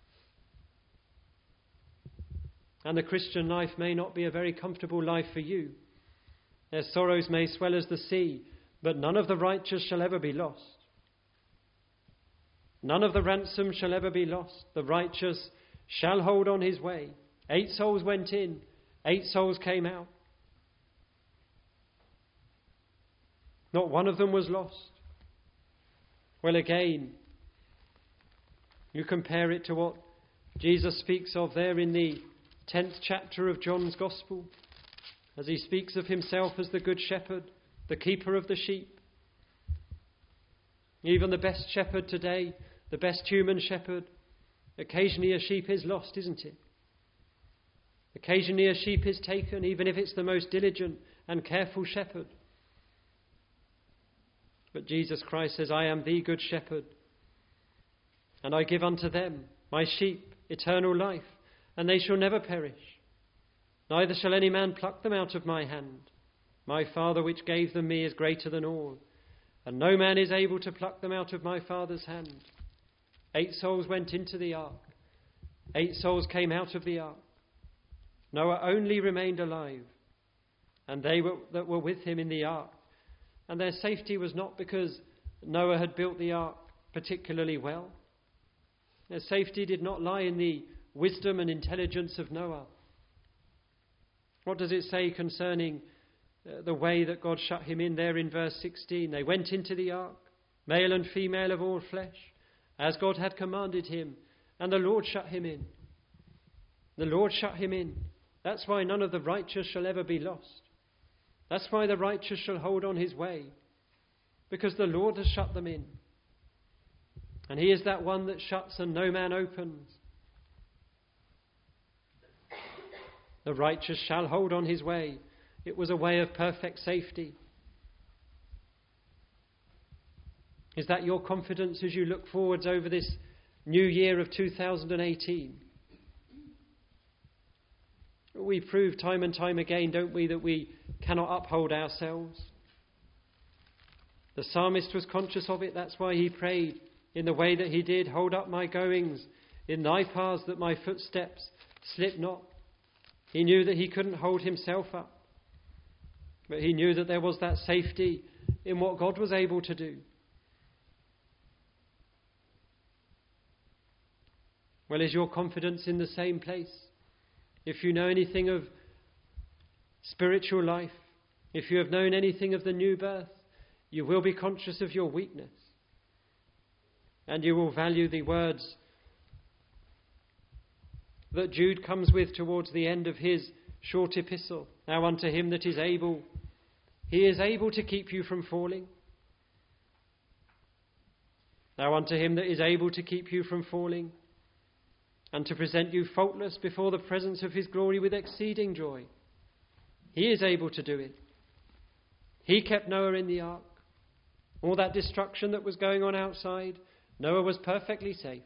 And the Christian life may not be a very comfortable life for you. Their sorrows may swell as the sea, but none of the righteous shall ever be lost. None of the ransom shall ever be lost. The righteous shall hold on his way. 8 souls went in, 8 souls came out. Not one of them was lost. Well, again, you compare it to what Jesus speaks of there in the 10th chapter of John's Gospel, as he speaks of himself as the good shepherd, the keeper of the sheep. Even the best shepherd today, the best human shepherd, occasionally a sheep is lost, isn't it? Occasionally a sheep is taken, even if it's the most diligent and careful shepherd. But Jesus Christ says, I am the good shepherd, and I give unto them, my sheep, eternal life, and they shall never perish. Neither shall any man pluck them out of my hand. My Father which gave them me is greater than all, and no man is able to pluck them out of my Father's hand. 8 souls went into the ark. 8 souls came out of the ark. Noah only remained alive, and they that were with him in the ark. And their safety was not because Noah had built the ark particularly well. Their safety did not lie in the wisdom and intelligence of Noah. What does it say concerning the way that God shut him in there in verse 16? They went into the ark, male and female of all flesh, as God had commanded him, and the Lord shut him in. The Lord shut him in. That's why none of the righteous shall ever be lost. That's why the righteous shall hold on his way, because the Lord has shut them in. And he is that one that shuts and no man opens. The righteous shall hold on his way. It was a way of perfect safety. Is that your confidence as you look forwards over this new year of 2018? We prove time and time again, don't we, that we cannot uphold ourselves. The psalmist was conscious of it. That's why he prayed in the way that he did. Hold up my goings in thy paths, that my footsteps slip not. He knew that he couldn't hold himself up, but he knew that there was that safety in what God was able to do. Well, is your confidence in the same place? If you know anything of spiritual life, if you have known anything of the new birth, you will be conscious of your weakness. And you will value the words that Jude comes with towards the end of his short epistle. Now unto him that is able, he is able to keep you from falling. Now unto him that is able to keep you from falling, and to present you faultless before the presence of his glory with exceeding joy. He is able to do it. He kept Noah in the ark. All that destruction that was going on outside, Noah was perfectly safe.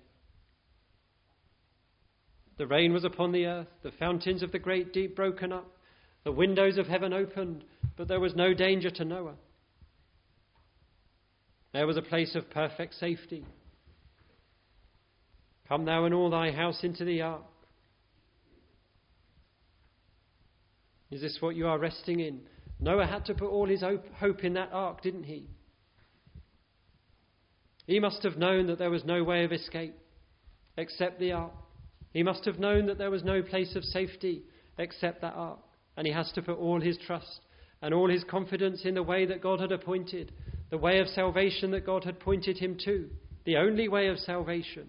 The rain was upon the earth, the fountains of the great deep broken up, the windows of heaven opened, but there was no danger to Noah. There was a place of perfect safety. Come thou and all thy house into the ark. Is this what you are resting in? Noah had to put all his hope in that ark, didn't he? He must have known that there was no way of escape except the ark. He must have known that there was no place of safety except that ark. And he has to put all his trust and all his confidence in the way that God had appointed, the way of salvation that God had pointed him to, the only way of salvation.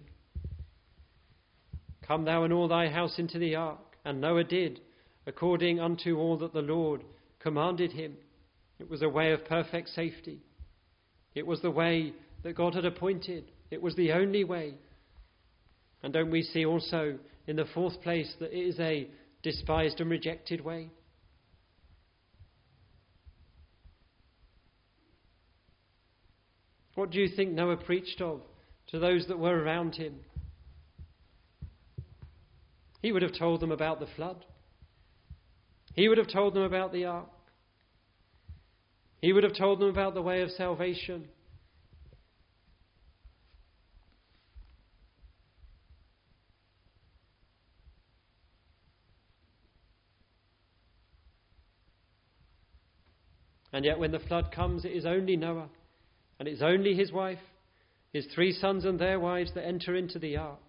Come thou and all thy house into the ark. And Noah did, according unto all that the Lord commanded him. It was a way of perfect safety. It was the way that God had appointed. It was the only way. And don't we see also in the fourth place that it is a despised and rejected way? What do you think Noah preached of to those that were around him? He would have told them about the flood. He would have told them about the ark. He would have told them about the way of salvation. And yet when the flood comes, it is only Noah, and it's only his wife, his 3 sons and their wives that enter into the ark.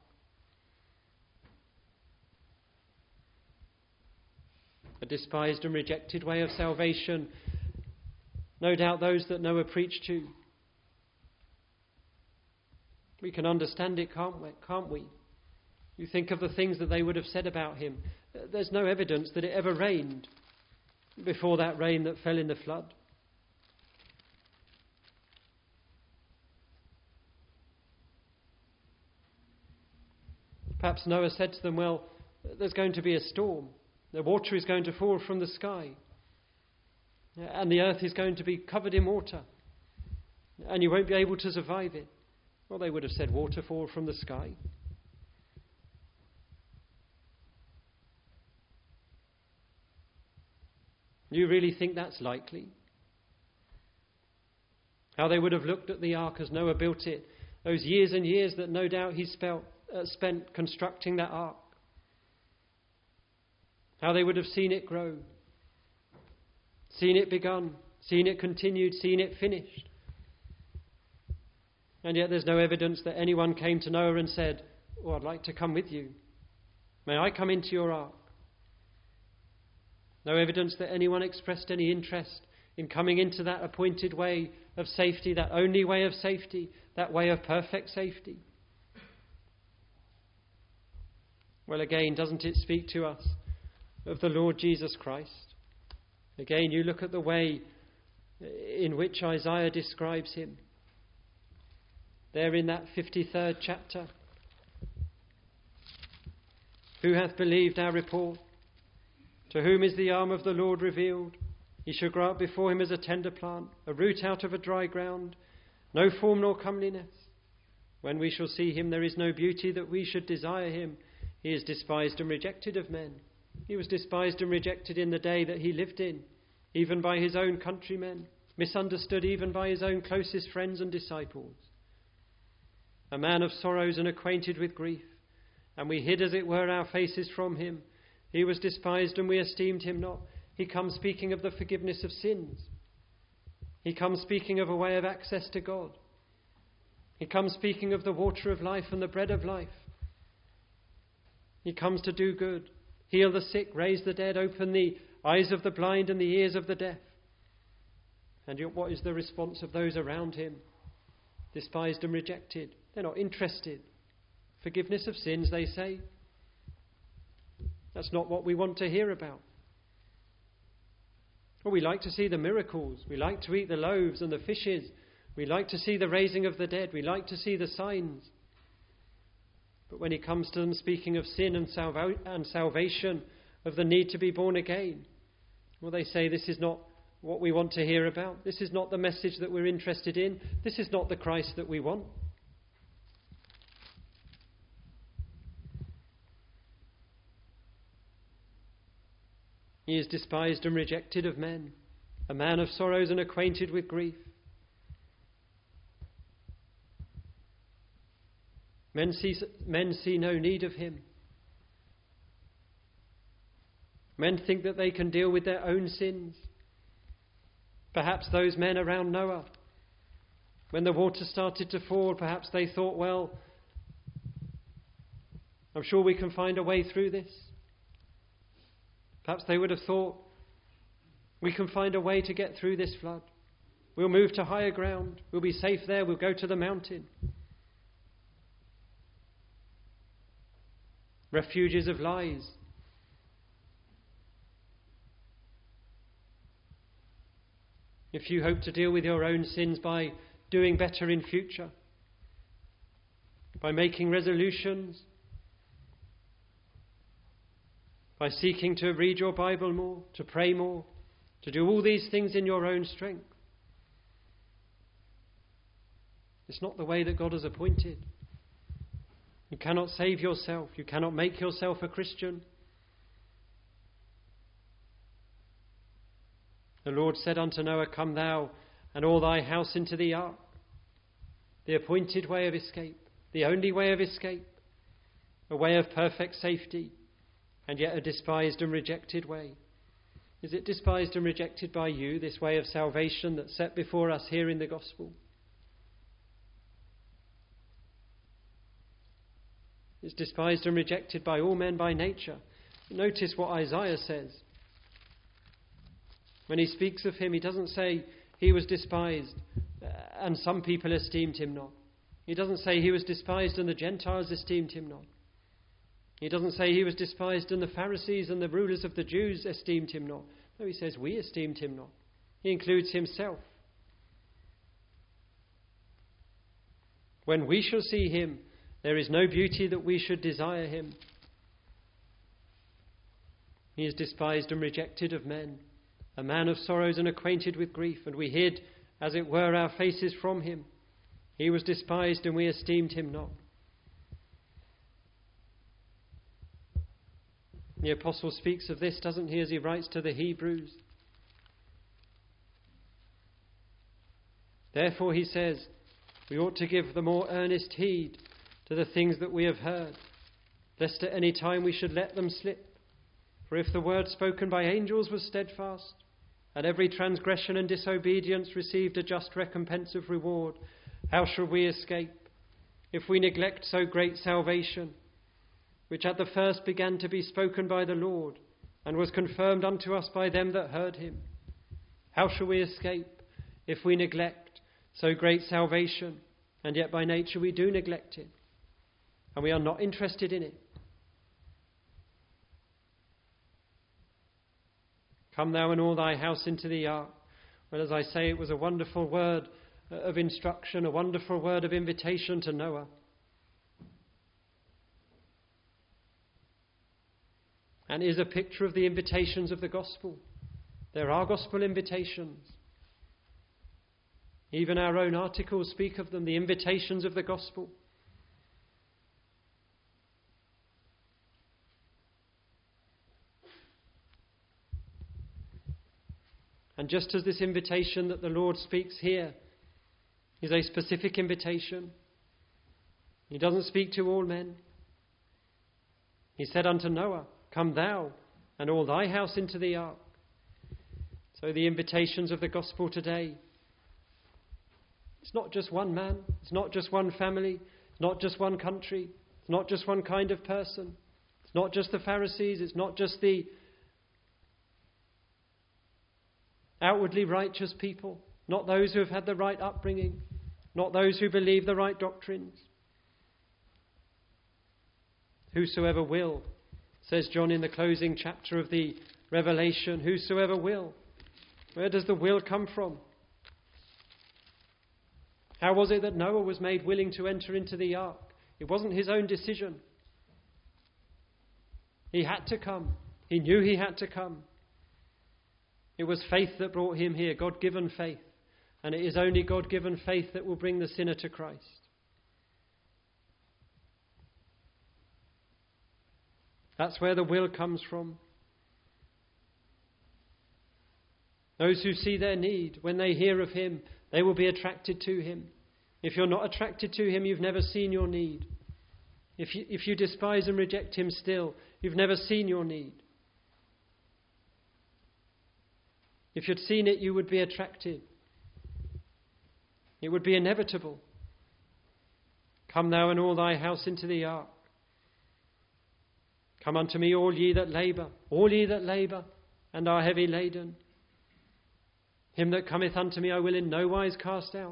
A despised and rejected way of salvation. No doubt those that Noah preached to. We can understand it, can't we? You think of the things that they would have said about him. There's no evidence that it ever rained before that rain that fell in the flood. Perhaps Noah said to them, well, there's going to be a storm. The water is going to fall from the sky. And the earth is going to be covered in water. And you won't be able to survive it. Well, they would have said water fall from the sky. Do you really think that's likely? How they would have looked at the ark as Noah built it. Those years and years that no doubt he spent constructing that ark. How they would have seen it grow. Seen it begun. Seen it continued. Seen it finished. And yet there's no evidence that anyone came to Noah and said, oh, I'd like to come with you. May I come into your ark? No evidence that anyone expressed any interest in coming into that appointed way of safety, that only way of safety, that way of perfect safety. Well, again, doesn't it speak to us of the Lord Jesus Christ? Again, you look at the way in which Isaiah describes him. There in that 53rd chapter. Who hath believed our report? To whom is the arm of the Lord revealed? He shall grow up before him as a tender plant, a root out of a dry ground, no form nor comeliness. When we shall see him, there is no beauty that we should desire him. He is despised and rejected of men. He was despised and rejected in the day that he lived in, even by his own countrymen, misunderstood even by his own closest friends and disciples. A man of sorrows and acquainted with grief, and we hid as it were our faces from him. He was despised and we esteemed him not. He comes speaking of the forgiveness of sins. He comes speaking of a way of access to God. He comes speaking of the water of life and the bread of life. He comes to do good, heal the sick, raise the dead, open the eyes of the blind and the ears of the deaf. And yet what is the response of those around him? Despised and rejected. They're not interested. Forgiveness of sins, they say. That's not what we want to hear about. Well, we like to see the miracles. We like to eat the loaves and the fishes. We like to see the raising of the dead. We like to see the signs. But when it comes to them speaking of sin and salvation, of the need to be born again, well, they say this is not what we want to hear about. This is not the message that we're interested in. This is not the Christ that we want. He is despised and rejected of men, a man of sorrows and acquainted with grief. Men see no need of him. Men think that they can deal with their own sins. Perhaps those men around Noah, when the water started to fall, perhaps they thought, well, I'm sure we can find a way through this. Perhaps they would have thought, we can find a way to get through this flood. We'll move to higher ground. We'll be safe there. We'll go to the mountain. Refuges of lies. If you hope to deal with your own sins by doing better in future, by making resolutions, by seeking to read your Bible more, to pray more, to do all these things in your own strength. It's not the way that God has appointed. You cannot save yourself. You cannot make yourself a Christian. The Lord said unto Noah, Come thou and all thy house into the ark. The appointed way of escape, the only way of escape, a way of perfect safety, and yet a despised and rejected way. Is it despised and rejected by you, this way of salvation that's set before us here in the gospel? It's despised and rejected by all men by nature. Notice what Isaiah says. When he speaks of him, he doesn't say he was despised and some people esteemed him not. He doesn't say he was despised and the Gentiles esteemed him not. He doesn't say he was despised and the Pharisees and the rulers of the Jews esteemed him not. No, he says we esteemed him not. He includes himself. When we shall see him, there is no beauty that we should desire him. He is despised and rejected of men, a man of sorrows and acquainted with grief, and we hid, as it were, our faces from him. He was despised and we esteemed him not. The apostle speaks of this, doesn't he, as he writes to the Hebrews? Therefore, he says, we ought to give the more earnest heed to the things that we have heard, lest at any time we should let them slip. For if the word spoken by angels was steadfast, and every transgression and disobedience received a just recompense of reward, how shall we escape, if we neglect so great salvation, which at the first began to be spoken by the Lord, and was confirmed unto us by them that heard him? How shall we escape, if we neglect so great salvation, and yet by nature we do neglect it, and we are not interested in it? Come thou and all thy house into the ark. Well, as I say, it was a wonderful word of instruction, a wonderful word of invitation to Noah. And is a picture of the invitations of the gospel. There are gospel invitations. Even our own articles speak of them, the invitations of the gospel. And just as this invitation that the Lord speaks here is a specific invitation, he doesn't speak to all men. He said unto Noah, Come thou and all thy house into the ark. So the invitations of the gospel today, it's not just one man, it's not just one family, it's not just one country, it's not just one kind of person, it's not just the Pharisees, it's not just the outwardly righteous people, not those who have had the right upbringing, not those who believe the right doctrines. Whosoever will, says John in the closing chapter of the Revelation, whosoever will. Where does the will come from? How was it that Noah was made willing to enter into the ark? It wasn't his own decision. He had to come. He knew he had to come. It was faith that brought him here, God-given faith. And it is only God-given faith that will bring the sinner to Christ. That's where the will comes from. Those who see their need, when they hear of him, they will be attracted to him. If you're not attracted to him, you've never seen your need. If you despise and reject him still, you've never seen your need. If you'd seen it, you would be attracted. It would be inevitable. Come thou and all thy house into the ark. Come unto me, all ye that labour and are heavy laden. Him that cometh unto me I will in no wise cast out.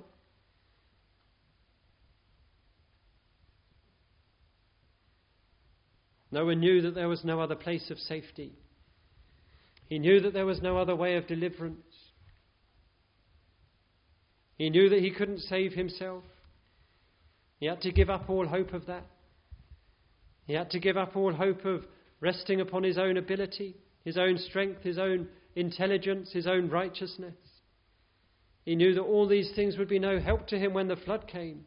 Noah knew that there was no other place of safety. He knew that there was no other way of deliverance. He knew that he couldn't save himself. He had to give up all hope of that. He had to give up all hope of resting upon his own ability, his own strength, his own intelligence, his own righteousness. He knew that all these things would be no help to him when the flood came.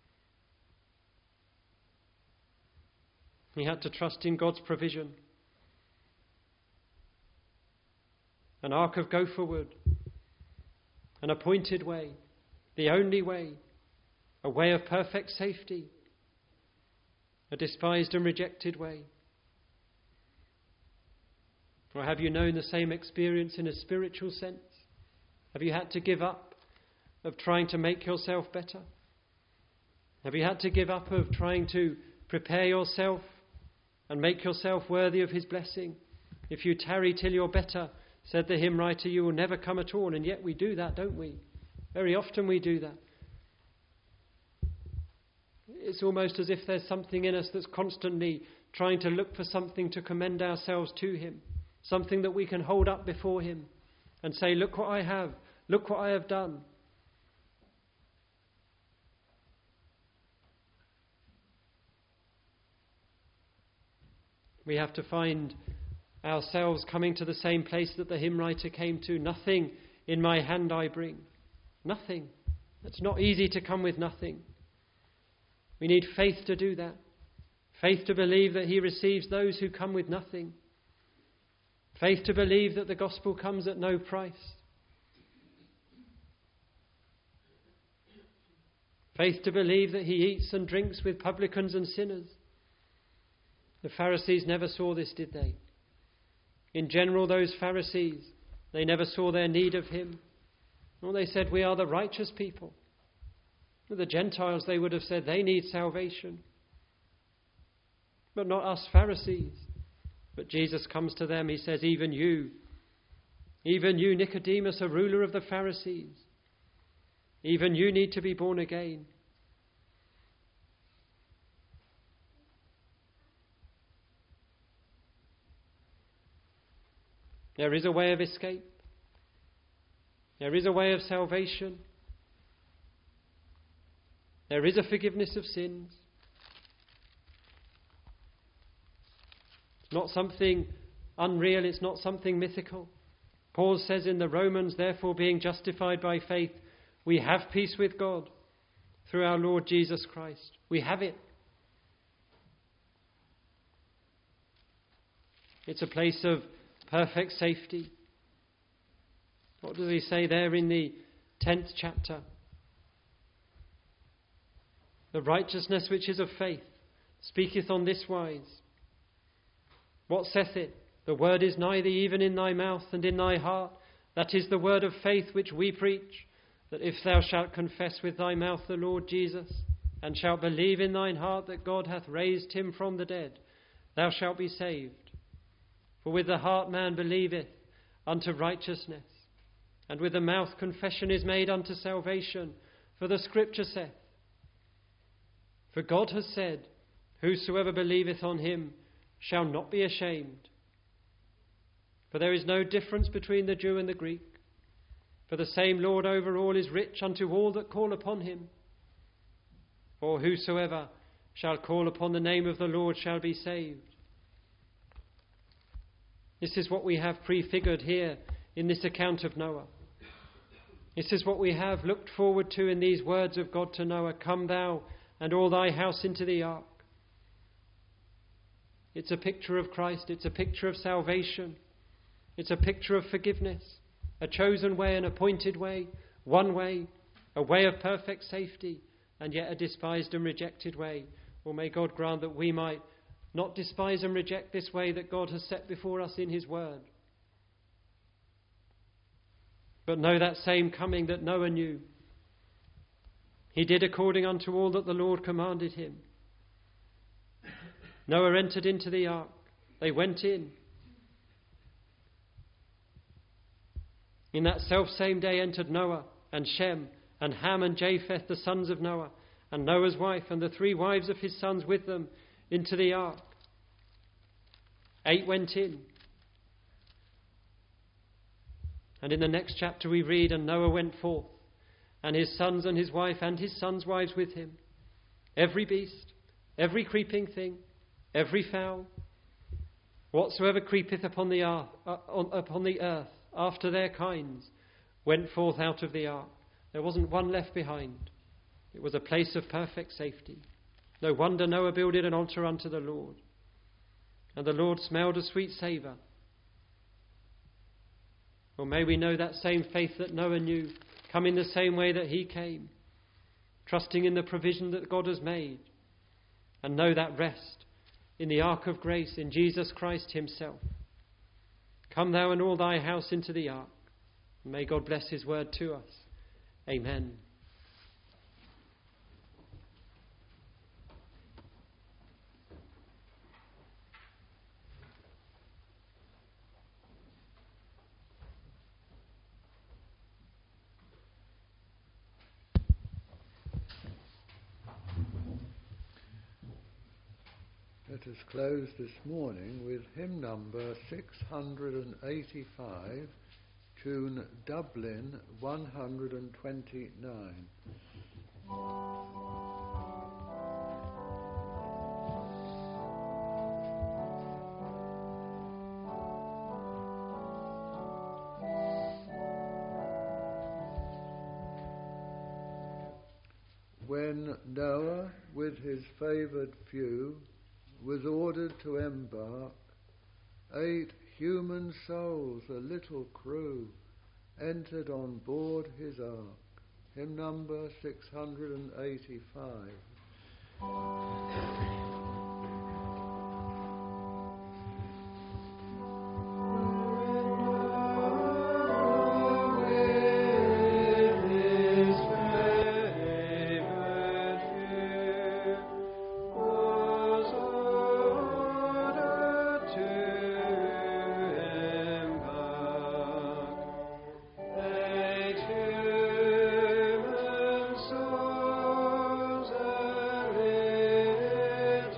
He had to trust in God's provision. An ark of gopher wood, an appointed way, the only way, a way of perfect safety, a despised and rejected way. Or have you known the same experience in a spiritual sense? Have you had to give up of trying to make yourself better? Have you had to give up of trying to prepare yourself and make yourself worthy of his blessing? If you tarry till you're better, said the hymn writer, you will never come at all. And yet we do that, don't we? Very often we do that. It's almost as if there's something in us that's constantly trying to look for something to commend ourselves to him, something that we can hold up before him and say, look what I have, look what I have done. We have to find ourselves coming to the same place that the hymn writer came to. Nothing in my hand I bring. Nothing. It's not easy to come with nothing. We need faith to do that. Faith to believe that he receives those who come with nothing. Faith to believe that the gospel comes at no price. Faith to believe that he eats and drinks with publicans and sinners. The Pharisees never saw this, did they? In general, those Pharisees, they never saw their need of him. Well, they said, we are the righteous people. The Gentiles, they would have said, they need salvation. But not us Pharisees. But Jesus comes to them, he says, even you, Nicodemus, a ruler of the Pharisees, even you need to be born again. There is a way of escape. There is a way of salvation. There is a forgiveness of sins. It's not something unreal. It's not something mythical. Paul says in the Romans, therefore being justified by faith, we have peace with God through our Lord Jesus Christ. We have it. It's a place of perfect safety. What does he say there in the 10th chapter? The righteousness which is of faith speaketh on this wise. What saith it? The word is nigh thee, even in thy mouth and in thy heart. That is the word of faith which we preach, that if thou shalt confess with thy mouth the Lord Jesus, and shalt believe in thine heart that God hath raised him from the dead, thou shalt be saved. For with the heart man believeth unto righteousness, and with the mouth confession is made unto salvation. For the Scripture saith, for God has said, whosoever believeth on him shall not be ashamed. For there is no difference between the Jew and the Greek. For the same Lord over all is rich unto all that call upon him. For whosoever shall call upon the name of the Lord shall be saved. This is what we have prefigured here in this account of Noah. This is what we have looked forward to in these words of God to Noah. Come thou and all thy house into the ark. It's a picture of Christ. It's a picture of salvation. It's a picture of forgiveness. A chosen way, an appointed way, one way, a way of perfect safety, and yet a despised and rejected way. Well, may God grant that we might not despise and reject this way that God has set before us in his word, but know that same coming that Noah knew. He did according unto all that the Lord commanded him. Noah entered into the ark. They went in. In that self-same day entered Noah and Shem and Ham and Japheth, the sons of Noah, and Noah's wife and the 3 wives of his sons with them into the ark. 8 went in. And in the next chapter we read, and Noah went forth, and his sons and his wife and his sons' wives with him. Every beast, every creeping thing, every fowl, Whatsoever creepeth upon the earth after their kinds went forth out of the ark. There wasn't one left behind. It was a place of perfect safety. No wonder Noah builded an altar unto the Lord. And the Lord smelled a sweet savour. Or may we know that same faith that Noah knew, come in the same way that he came, trusting in the provision that God has made, and know that rest in the ark of grace, in Jesus Christ himself. Come thou and all thy house into the ark. And may God bless his word to us. Amen. Let us close this morning with hymn number 685, tune Dublin 129. When Noah, with his favoured few, was ordered to embark, 8 human souls, a little crew, entered on board his ark. Hymn number 685. Souls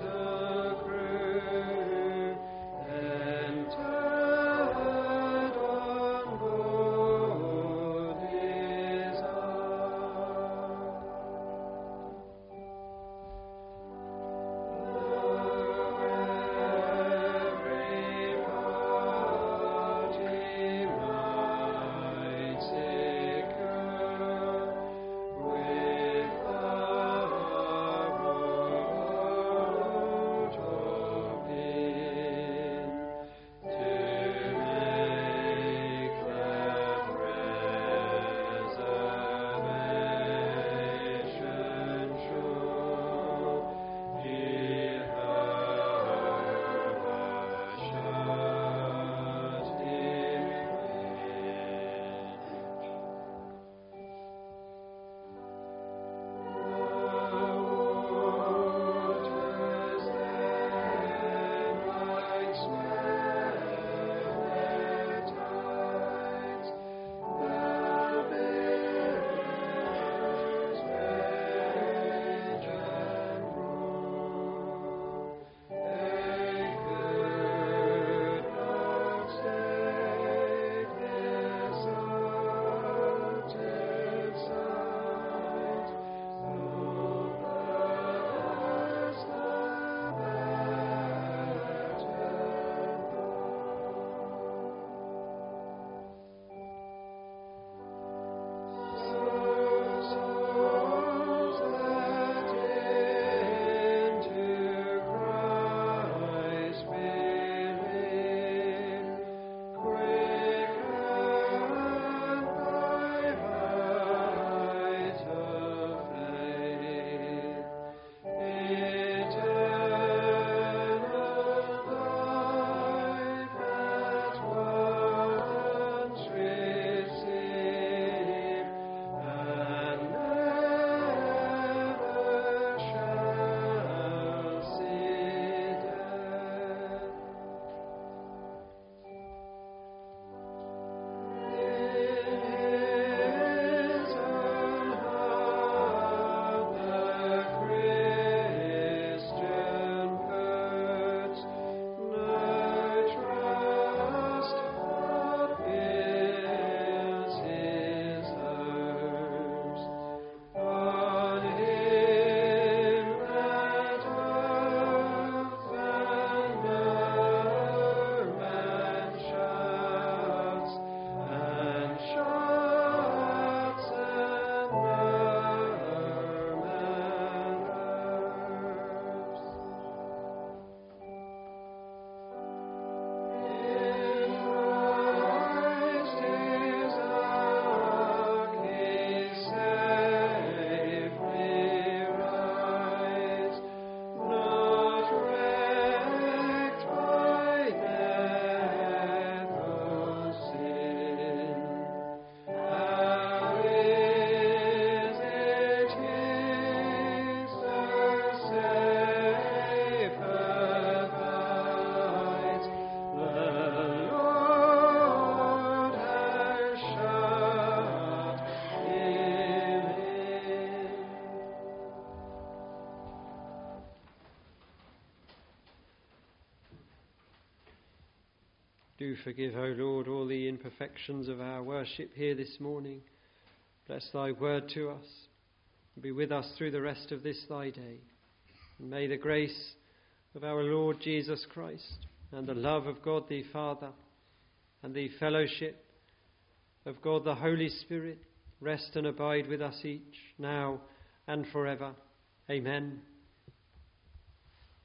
Do forgive, O Lord, all the imperfections of our worship here this morning. Bless thy word to us. Be with us through the rest of this thy day. And may the grace of our Lord Jesus Christ and the love of God the Father and the fellowship of God the Holy Spirit rest and abide with us each, now and forever. Amen.